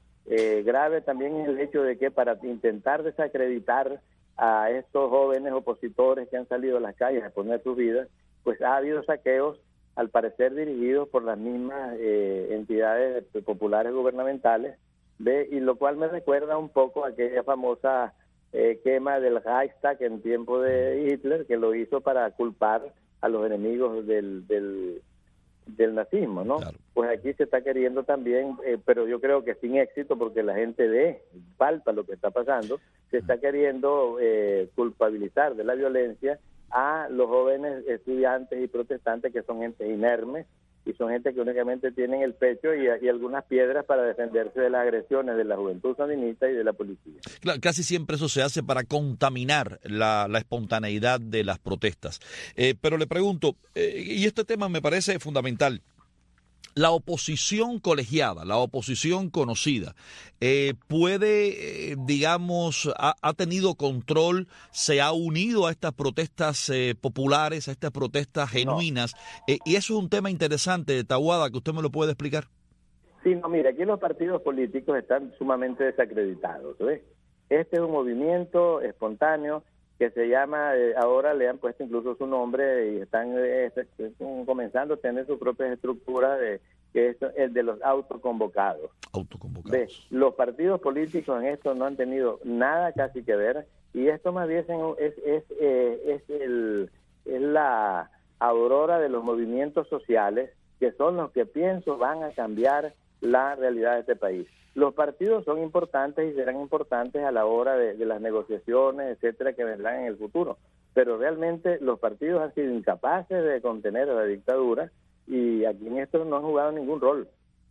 [SPEAKER 12] Eh, grave también es el hecho de que para intentar desacreditar a estos jóvenes opositores que han salido a las calles a poner sus vidas, pues ha habido saqueos, al parecer dirigidos por las mismas eh, entidades populares gubernamentales, ¿ve? Y lo cual me recuerda un poco a aquella famosa eh, quema del Reichstag en tiempo de Hitler, que lo hizo para culpar a los enemigos del, del, del nazismo, ¿no? Claro. Pues aquí se está queriendo también, eh, pero yo creo que sin éxito, porque la gente ve, palpa lo que está pasando, se está queriendo eh, culpabilizar de la violencia a los jóvenes estudiantes y protestantes, que son gente inerme, y son gente que únicamente tienen el pecho y, y algunas piedras para defenderse de las agresiones de la juventud sandinista y de la policía.
[SPEAKER 2] Claro, casi siempre eso se hace para contaminar la, la espontaneidad de las protestas. Eh, pero le pregunto, eh, y este tema me parece fundamental, la oposición colegiada, la oposición conocida, eh, puede, eh, digamos, ha, ha tenido control, se ha unido a estas protestas eh, populares, a estas protestas genuinas, no. eh, y eso es un tema interesante, Taboada, que usted me lo puede explicar.
[SPEAKER 12] Sí, no, mira, aquí los partidos políticos están sumamente desacreditados, ¿ves? Este es un movimiento espontáneo que se llama, eh, ahora le han puesto incluso su nombre y están eh, comenzando a tener sus propias estructuras, de, que es el de los autoconvocados.
[SPEAKER 2] Autoconvocados.
[SPEAKER 12] ¿Ves? Los partidos políticos en esto no han tenido nada casi que ver, y esto más bien es, es, eh, es, el, es la aurora de los movimientos sociales, que son los que pienso van a cambiar la realidad de este país. Los partidos son importantes y serán importantes a la hora de, de las negociaciones, etcétera, que vendrán en el futuro. Pero realmente los partidos han sido incapaces de contener a la dictadura y aquí en esto no han jugado ningún rol.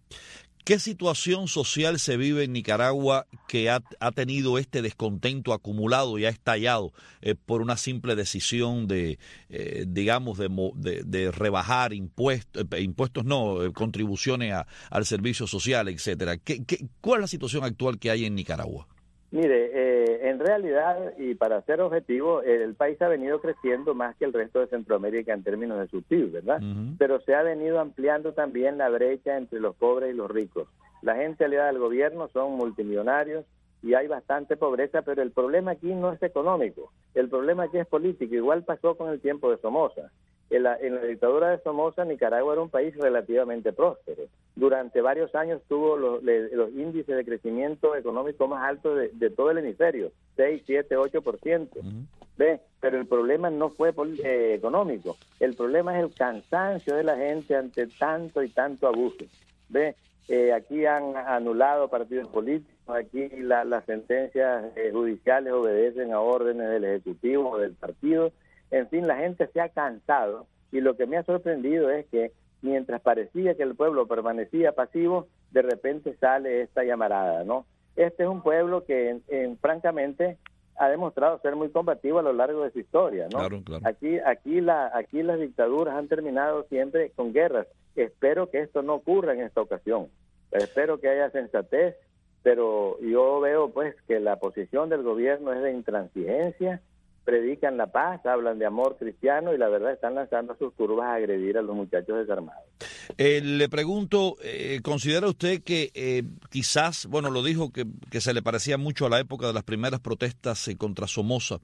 [SPEAKER 2] ¿Qué situación social se vive en Nicaragua que ha, ha tenido este descontento acumulado y ha estallado eh, por una simple decisión de, eh, digamos, de, de, de rebajar impuestos, eh, impuestos no, eh, contribuciones a, al servicio social, etcétera? ¿Qué, qué, ¿Cuál es la situación actual que hay en Nicaragua?
[SPEAKER 12] Mire, eh, en realidad, y para ser objetivo, el país ha venido creciendo más que el resto de Centroamérica en términos de su P I B, ¿verdad? Uh-huh. Pero se ha venido ampliando también la brecha entre los pobres y los ricos. La gente aliada al gobierno son multimillonarios y hay bastante pobreza, pero el problema aquí no es económico, el problema aquí es político. Igual pasó con el tiempo de Somoza. En la, en la dictadura de Somoza, Nicaragua era un país relativamente próspero. durante varios años tuvo los, los índices de crecimiento económico más altos de, de todo el hemisferio, seis, siete, ocho por ciento. Uh-huh. ¿Ve? Pero el problema no fue eh, económico, el problema es el cansancio de la gente ante tanto y tanto abuso. ¿Ve? Eh, aquí han anulado partidos políticos, aquí la, las sentencias eh, judiciales obedecen a órdenes del Ejecutivo o del partido. En fin, la gente se ha cansado y lo que me ha sorprendido es que mientras parecía que el pueblo permanecía pasivo, de repente sale esta llamarada, ¿no? Este es un pueblo que, en, en, francamente, ha demostrado ser muy combativo a lo largo de su historia, ¿no?
[SPEAKER 2] Claro, claro.
[SPEAKER 12] Aquí, aquí, la, aquí las dictaduras han terminado siempre con guerras. Espero que esto no ocurra en esta ocasión. Espero que haya sensatez, pero yo veo pues que la posición del gobierno es de intransigencia, predican la paz, hablan de amor cristiano y la verdad están lanzando sus turbas a agredir a los muchachos desarmados.
[SPEAKER 2] Eh, le pregunto, eh, ¿considera usted que eh, quizás, bueno, lo dijo que, que se le parecía mucho a la época de las primeras protestas eh, contra Somoza,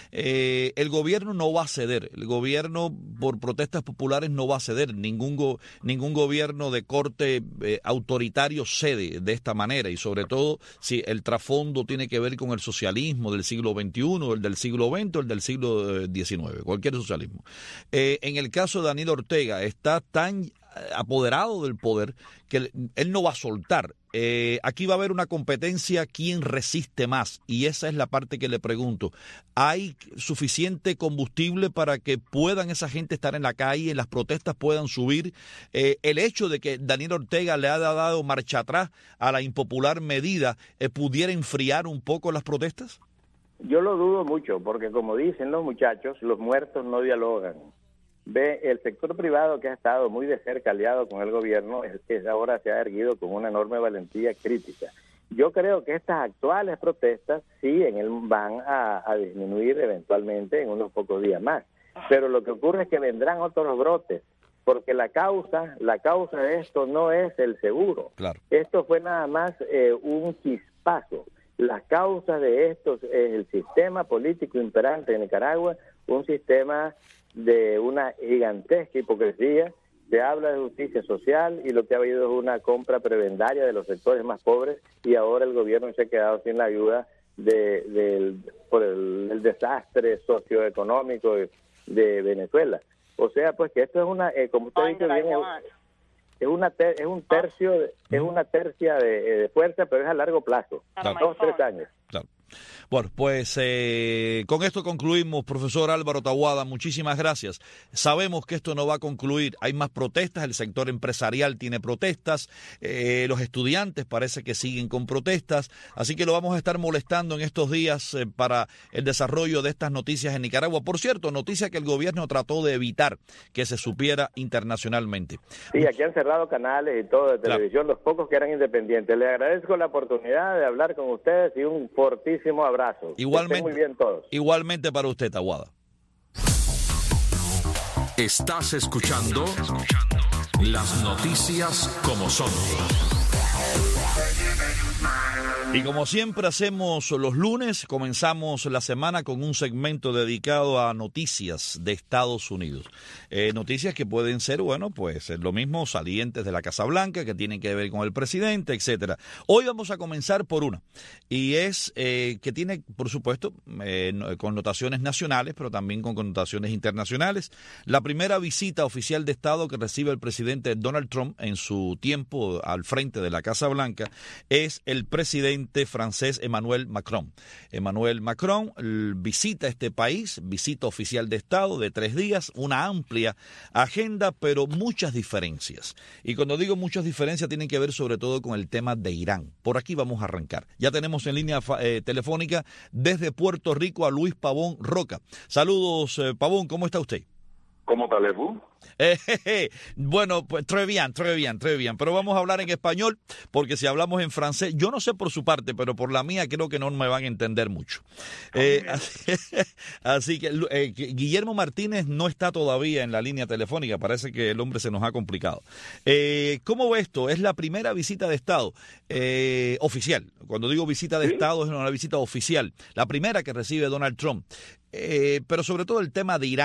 [SPEAKER 2] eh, el gobierno no va a ceder, el gobierno por protestas populares no va a ceder, ningún, go, ningún gobierno de corte eh, autoritario cede de esta manera y sobre todo si el trasfondo tiene que ver con el socialismo del siglo veintiuno, el del siglo veinte, el del siglo diecinueve, cualquier socialismo. Eh, en el caso de Daniel Ortega está tan apoderado del poder que él no va a soltar. Eh, aquí va a haber una competencia, quién resiste más, y esa es la parte que le pregunto. ¿Hay suficiente combustible para que puedan esa gente estar en la calle, las protestas puedan subir? Eh, el hecho de que Daniel Ortega le haya dado marcha atrás a la impopular medida, eh, ¿pudiera enfriar un poco las protestas?
[SPEAKER 12] Yo lo dudo mucho, porque como dicen los muchachos, los muertos no dialogan. Ve, el sector privado que ha estado muy de cerca aliado con el gobierno es que ahora se ha erguido con una enorme valentía crítica. Yo creo que estas actuales protestas sí en el, van a, a disminuir eventualmente en unos pocos días más, pero lo que ocurre es que vendrán otros brotes, porque la causa, la causa de esto no es el seguro.
[SPEAKER 2] Claro.
[SPEAKER 12] Esto fue nada más eh, un chispazo. Las causas de esto es el sistema político imperante en Nicaragua, un sistema de una gigantesca hipocresía. Se habla de justicia social y lo que ha habido es una compra prebendaria de los sectores más pobres y ahora el gobierno se ha quedado sin la ayuda de, de, por el, el desastre socioeconómico de, de Venezuela. O sea, pues que esto es una, eh, como usted dice bien, es una ter, es un tercio, es una tercia de, de fuerza, pero es a largo plazo,
[SPEAKER 2] Claro.
[SPEAKER 12] dos, tres años.
[SPEAKER 2] Claro. Bueno, pues eh, con esto concluimos, profesor Álvaro Taboada, muchísimas gracias. Sabemos que esto no va a concluir, hay más protestas, el sector empresarial tiene protestas, eh, los estudiantes parece que siguen con protestas, así que lo vamos a estar molestando en estos días eh, para el desarrollo de estas noticias en Nicaragua. Por cierto, noticia que el gobierno trató de evitar que se supiera internacionalmente.
[SPEAKER 12] Sí, aquí han cerrado canales y todo de televisión, claro. Los pocos que eran independientes. Les agradezco la oportunidad de hablar con ustedes y un fortísimo abrazo.
[SPEAKER 2] Igualmente,
[SPEAKER 12] muy bien todos.
[SPEAKER 2] Igualmente para usted, Taboada.
[SPEAKER 1] Estás escuchando las noticias como son.
[SPEAKER 2] Y como siempre hacemos los lunes, comenzamos la semana con un segmento dedicado a noticias de Estados Unidos. Eh, noticias que pueden ser, bueno, pues lo mismo, salientes de la Casa Blanca, que tienen que ver con el presidente, etcétera. Hoy vamos a comenzar por una, y es eh, que tiene, por supuesto, eh, connotaciones nacionales, pero también con connotaciones internacionales. La primera visita oficial de Estado que recibe el presidente Donald Trump en su tiempo al frente de la Casa Blanca es el presidente francés Emmanuel Macron. Emmanuel Macron visita este país, visita oficial de Estado de tres días, una amplia agenda, pero muchas diferencias. Y cuando digo muchas diferencias, tienen que ver sobre todo con el tema de Irán. Por aquí vamos a arrancar. Ya tenemos en línea eh, telefónica desde Puerto Rico a Luis Pavón Roca. Saludos, eh, Pavón, ¿cómo está usted?
[SPEAKER 13] ¿Cómo tal, Ebu?
[SPEAKER 2] Eh, je, je. Bueno, pues très bien, très bien, très bien. Pero vamos a hablar en español, porque si hablamos en francés, yo no sé por su parte, pero por la mía creo que no me van a entender mucho. Eh, así, así que eh, Guillermo Martínez no está todavía en la línea telefónica, parece que el hombre se nos ha complicado. Eh, ¿Cómo ve esto? Es la primera visita de Estado eh, oficial. Cuando digo visita de ¿Sí? Estado, es una visita oficial. La primera que recibe Donald Trump. Eh, pero sobre todo el tema de Irán.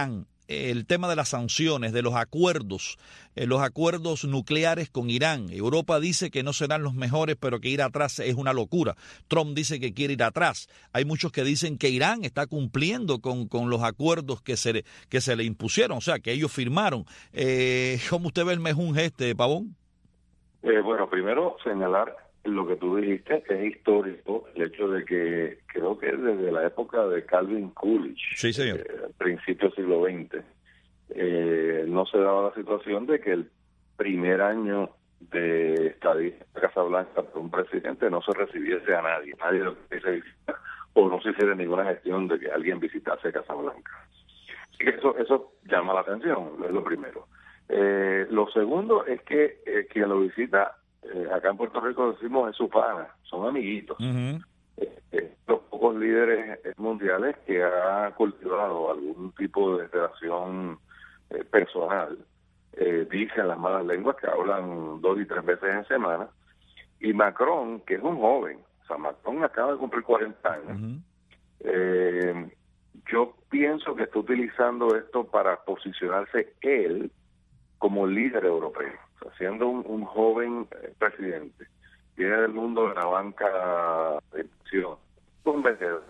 [SPEAKER 2] el tema de las sanciones, de los acuerdos, eh, los acuerdos nucleares con Irán. Europa dice que no serán los mejores, pero que ir atrás es una locura. Trump dice que quiere ir atrás. Hay muchos que dicen que Irán está cumpliendo con, con los acuerdos que se, que se le impusieron, o sea, que ellos firmaron. Eh, ¿Cómo usted ve el mejunje este, Pavón?
[SPEAKER 13] Eh, bueno, primero señalar lo que tú dijiste, que es histórico, el hecho de que creo que desde la época de Calvin Coolidge,
[SPEAKER 2] sí, señor.
[SPEAKER 13] Eh, principios del siglo veinte, eh, no se daba la situación de que el primer año de estadía en Casablanca por un presidente no se recibiese a nadie, nadie lo quisiese visitar, o no se hiciera ninguna gestión de que alguien visitase Casablanca. Así que eso, eso llama la atención, es lo primero. Eh, lo segundo es que eh, quien lo visita, Eh, acá en Puerto Rico decimos es su pana, son amiguitos. Uh-huh. eh, eh, los pocos líderes mundiales que ha cultivado algún tipo de relación eh, personal, eh, dicen las malas lenguas que hablan dos y tres veces en semana, y Macron, que es un joven, o sea, Macron acaba de cumplir cuarenta años, uh-huh. eh, yo pienso que está utilizando esto para posicionarse él como líder europeo. Siendo un, un joven eh, presidente, viene del mundo de la banca de inversión, un vendedor,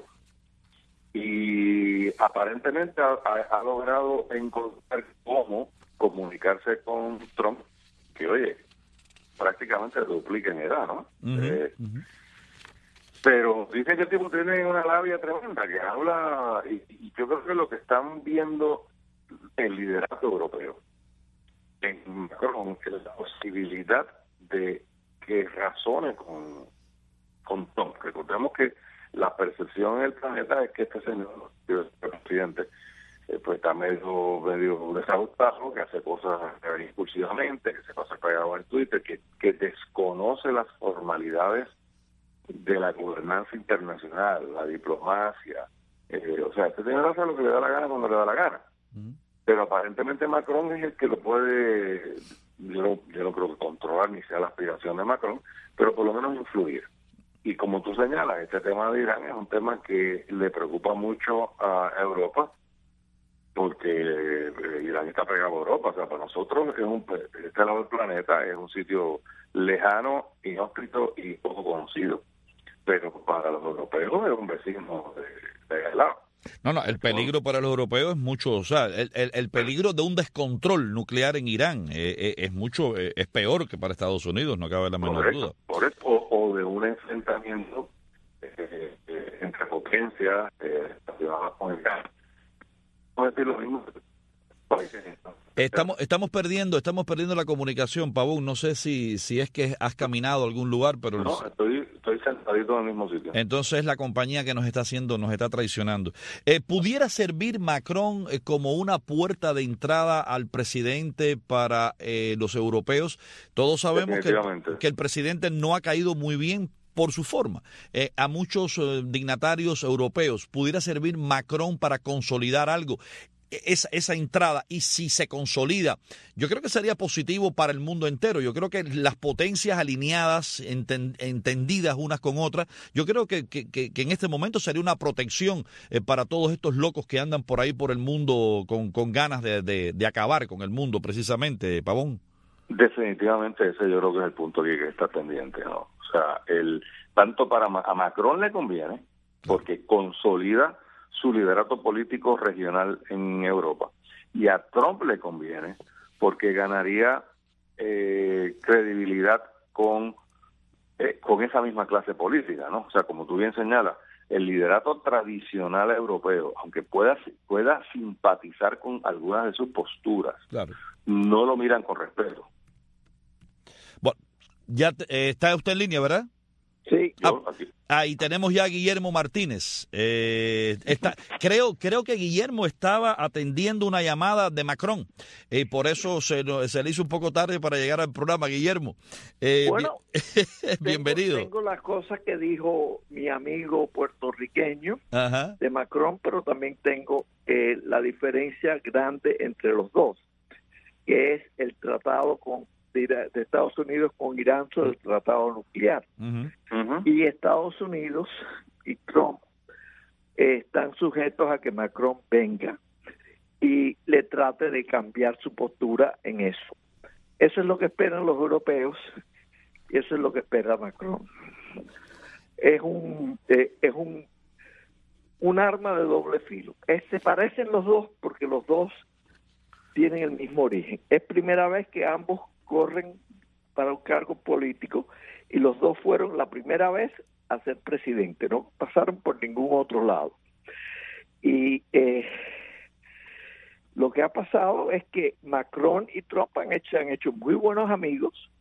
[SPEAKER 13] y aparentemente ha, ha, ha logrado encontrar cómo comunicarse con Trump, que oye, prácticamente duplica en edad, ¿no? Uh-huh, eh, uh-huh. Pero dicen que el tipo tiene una labia tremenda, que habla, y, y yo creo que lo que están viendo el liderato europeo en Macron es la posibilidad de que razone con, con Trump. Recordemos que la percepción en el planeta es que este señor, el presidente, eh, pues está medio, medio desajustado, que hace cosas impulsivamente, que hace cosas pegadas en Twitter, que, que desconoce las formalidades de la gobernanza internacional, la diplomacia. Eh, o sea, este señor hace lo que le da la gana cuando le da la gana. Uh-huh. Pero aparentemente Macron es el que lo puede, yo no, yo no creo que controlar ni sea la aspiración de Macron, pero por lo menos influir. Y como tú señalas, este tema de Irán es un tema que le preocupa mucho a Europa, porque Irán está pegado a Europa. O sea, para nosotros, es un, este lado del planeta es un sitio lejano, inhóspito y poco conocido. Pero para los europeos es un vecino de, de al lado.
[SPEAKER 2] No, no, el peligro para los europeos es mucho, o sea, el, el, el peligro de un descontrol nuclear en Irán eh, eh, es mucho, eh, es peor que para Estados Unidos, no cabe la menor
[SPEAKER 13] por eso,
[SPEAKER 2] duda.
[SPEAKER 13] Por eso, o, o de un enfrentamiento eh, eh, entre potencias eh, con Irán. No es decir lo mismo.
[SPEAKER 2] Estamos estamos perdiendo estamos perdiendo la comunicación, Pavón. No sé si si es que has caminado a algún lugar, pero
[SPEAKER 13] no, estoy estoy sentadito en el mismo sitio.
[SPEAKER 2] Entonces la compañía que nos está haciendo nos está traicionando. Eh, ¿Pudiera servir Macron eh, como una puerta de entrada al presidente para eh, los europeos? Todos sabemos que, que el presidente no ha caído muy bien por su forma. Eh, a muchos eh, dignatarios europeos, ¿pudiera servir Macron para consolidar algo? Esa, esa entrada, y si se consolida, yo creo que sería positivo para el mundo entero. Yo creo que las potencias alineadas, enten, entendidas unas con otras, yo creo que, que, que, que en este momento sería una protección eh, para todos estos locos que andan por ahí por el mundo con, con ganas de, de, de acabar con el mundo, precisamente, Pavón.
[SPEAKER 13] Definitivamente ese yo creo que es el punto que está pendiente, ¿no? O sea, el tanto para a Macron le conviene porque consolida su liderato político regional en Europa, y a Trump le conviene porque ganaría eh, credibilidad con eh, con esa misma clase política, ¿no? O sea, como tú bien señalas, el liderato tradicional europeo, aunque pueda pueda simpatizar con algunas de sus posturas, claro, no lo miran con respeto.
[SPEAKER 2] Bueno, ya te, eh, está usted en línea, ¿verdad?
[SPEAKER 13] Sí, yo
[SPEAKER 2] ah,
[SPEAKER 13] aquí.
[SPEAKER 2] Ah, y tenemos ya a Guillermo Martínez. Eh, está, creo creo que Guillermo estaba atendiendo una llamada de Macron. Y eh, por eso se, se le hizo un poco tarde para llegar al programa, Guillermo. Eh,
[SPEAKER 14] bueno,
[SPEAKER 2] bienvenido.
[SPEAKER 14] Tengo, tengo las cosas que dijo mi amigo puertorriqueño
[SPEAKER 2] Ajá.
[SPEAKER 14] de Macron, pero también tengo eh, la diferencia grande entre los dos, que es el tratado con de, de Estados Unidos con Irán sobre el tratado nuclear.
[SPEAKER 2] Uh-huh.
[SPEAKER 14] Uh-huh. Y Estados Unidos y Trump eh, están sujetos a que Macron venga. y le trate de cambiar su postura en eso. Eso es lo que esperan los europeos y eso es lo que espera Macron. Es un eh, es un un arma de doble filo. Eh, se parecen los dos porque los dos tienen el mismo origen. Es primera vez que ambos corren para un cargo político y los dos fueron la primera vez a ser presidente, no pasaron por ningún otro lado. Y eh, lo que ha pasado es que Macron y Trump han hecho, han hecho muy buenos amigos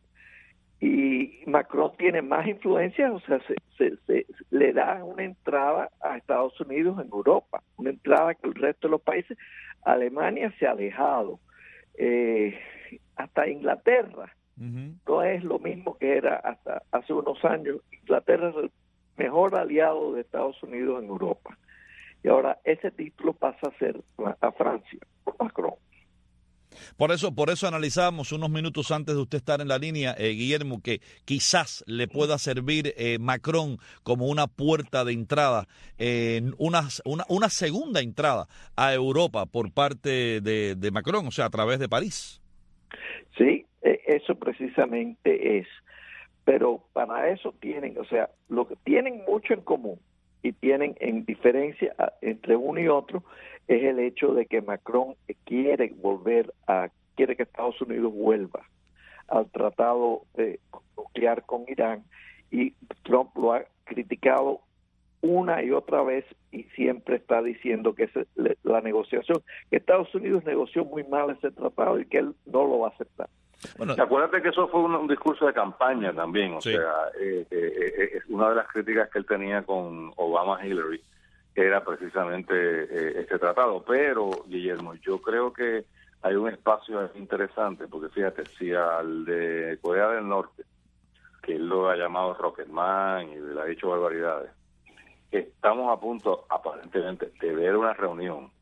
[SPEAKER 14] y Macron tiene más influencia, o sea, se, se, se le da una entrada a Estados Unidos en Europa, una entrada que el resto de los países, Alemania se ha alejado, eh, hasta Inglaterra, uh-huh. no es lo mismo que era hasta hace unos años. Inglaterra es el mejor aliado de Estados Unidos en Europa. Y ahora ese título pasa a ser a Francia, por Macron.
[SPEAKER 2] Por eso, por eso analizábamos unos minutos antes de usted estar en la línea, eh, Guillermo, que quizás le pueda servir eh, Macron como una puerta de entrada, eh, una, una, una segunda entrada a Europa por parte de, de Macron, o sea, a través de París.
[SPEAKER 14] Sí, eso precisamente es. Pero para eso tienen, o sea, lo que tienen mucho en común y tienen en diferencia entre uno y otro es el hecho de que Macron quiere volver a, quiere que Estados Unidos vuelva al tratado eh, nuclear con Irán, y Trump lo ha criticado una y otra vez y siempre está diciendo que es la negociación, que Estados Unidos negoció muy mal ese tratado y que él no lo va a aceptar.
[SPEAKER 13] Bueno, acuérdate que eso fue un, un discurso de campaña también, o sí. sea, eh, eh, eh, una de las críticas que él tenía con Obama y Hillary era precisamente eh, este tratado, pero Guillermo, yo creo que hay un espacio interesante, porque fíjate, si al de Corea del Norte, que él lo ha llamado Rocketman y le ha dicho barbaridades, estamos a punto aparentemente de ver una reunión,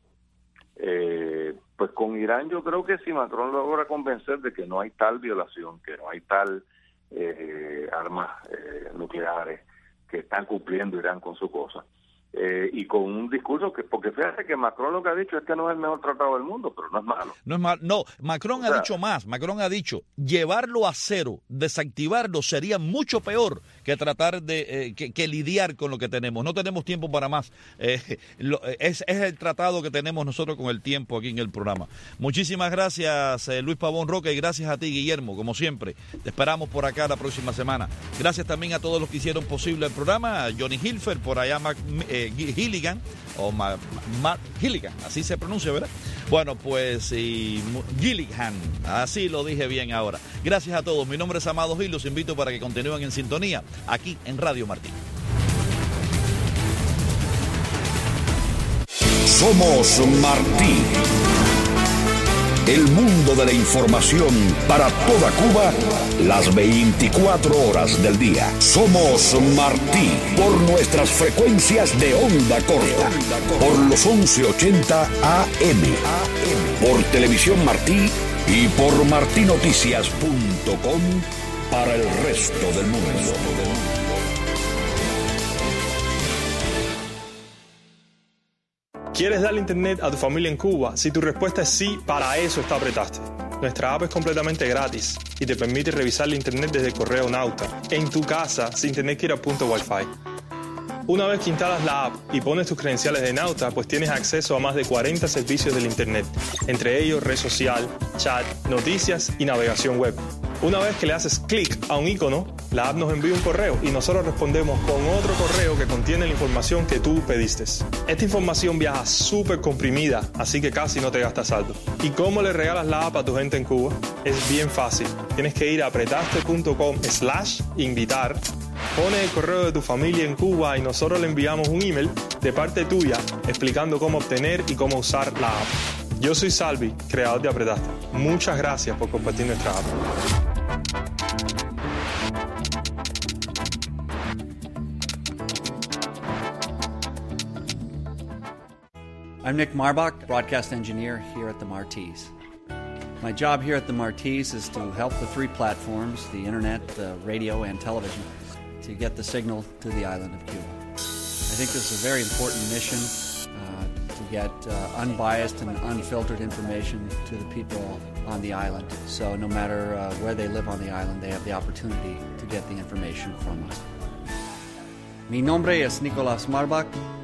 [SPEAKER 13] eh, pues con Irán yo creo que si Macron logra convencer de que no hay tal violación, que no hay tal eh, armas eh, nucleares que están cumpliendo Irán con su cosa, eh, y con un discurso que, porque fíjate que Macron lo que ha dicho es que no es el mejor tratado del mundo, pero no es malo.
[SPEAKER 2] No es malo, no, Macron o sea, ha dicho más, Macron ha dicho, llevarlo a cero, desactivarlo sería mucho peor que tratar de, eh, que, que lidiar con lo que tenemos. No tenemos tiempo para más. Eh, lo, es, es el tratado que tenemos nosotros con el tiempo aquí en el programa. Muchísimas gracias, eh, Luis Pavón Roca, y gracias a ti, Guillermo, como siempre. Te esperamos por acá la próxima semana. Gracias también a todos los que hicieron posible el programa, a Johnny Hilfer, por allá, Mac, eh, Gilligan, o Mark Ma, Gilligan, así se pronuncia, ¿verdad? Bueno, pues y, Gilligan, así lo dije bien ahora. Gracias a todos. Mi nombre es Amado Gil, los invito para que continúen en sintonía aquí en Radio Martí.
[SPEAKER 5] Somos Martí. El mundo de la información para toda Cuba, las veinticuatro horas del día. Somos Martí por nuestras frecuencias de onda corta, por los once ochenta A M, por Televisión Martí y por martinoticias punto com para el resto del mundo.
[SPEAKER 15] ¿Quieres darle internet a tu familia en Cuba? Si tu respuesta es sí, para eso está Apretaste. Nuestra app es completamente gratis y te permite revisar la internet desde el correo Nauta, en tu casa sin tener que ir a punto Wi-Fi. Una vez que instalas la app y pones tus credenciales de Nauta, pues tienes acceso a más de cuarenta servicios del internet, entre ellos red social, chat, noticias y navegación web. Una vez que le haces clic a un icono, la app nos envía un correo y nosotros respondemos con otro correo que contiene la información que tú pediste. Esta información viaja súper comprimida, así que casi no te gastas saldo. ¿Y cómo le regalas la app a tu gente en Cuba? Es bien fácil. Tienes que ir a apretaste punto com slash invitar, pones el correo de tu familia en Cuba y nosotros le enviamos un email de parte tuya explicando cómo obtener y cómo usar la app. Yo soy Salvi, creador de Apretaste. Muchas gracias por compartir nuestra app.
[SPEAKER 16] I'm Nick Marbach, broadcast engineer here at the Martis. My job here at the Martis is to help the three platforms, the internet, the radio, and television, to get the signal to the island of Cuba. I think this is a very important mission uh, to get uh, unbiased and unfiltered information to the people on the island. So no matter uh, where they live on the island, they have the opportunity to get the information from us. Mi nombre es Nicolás Marbach.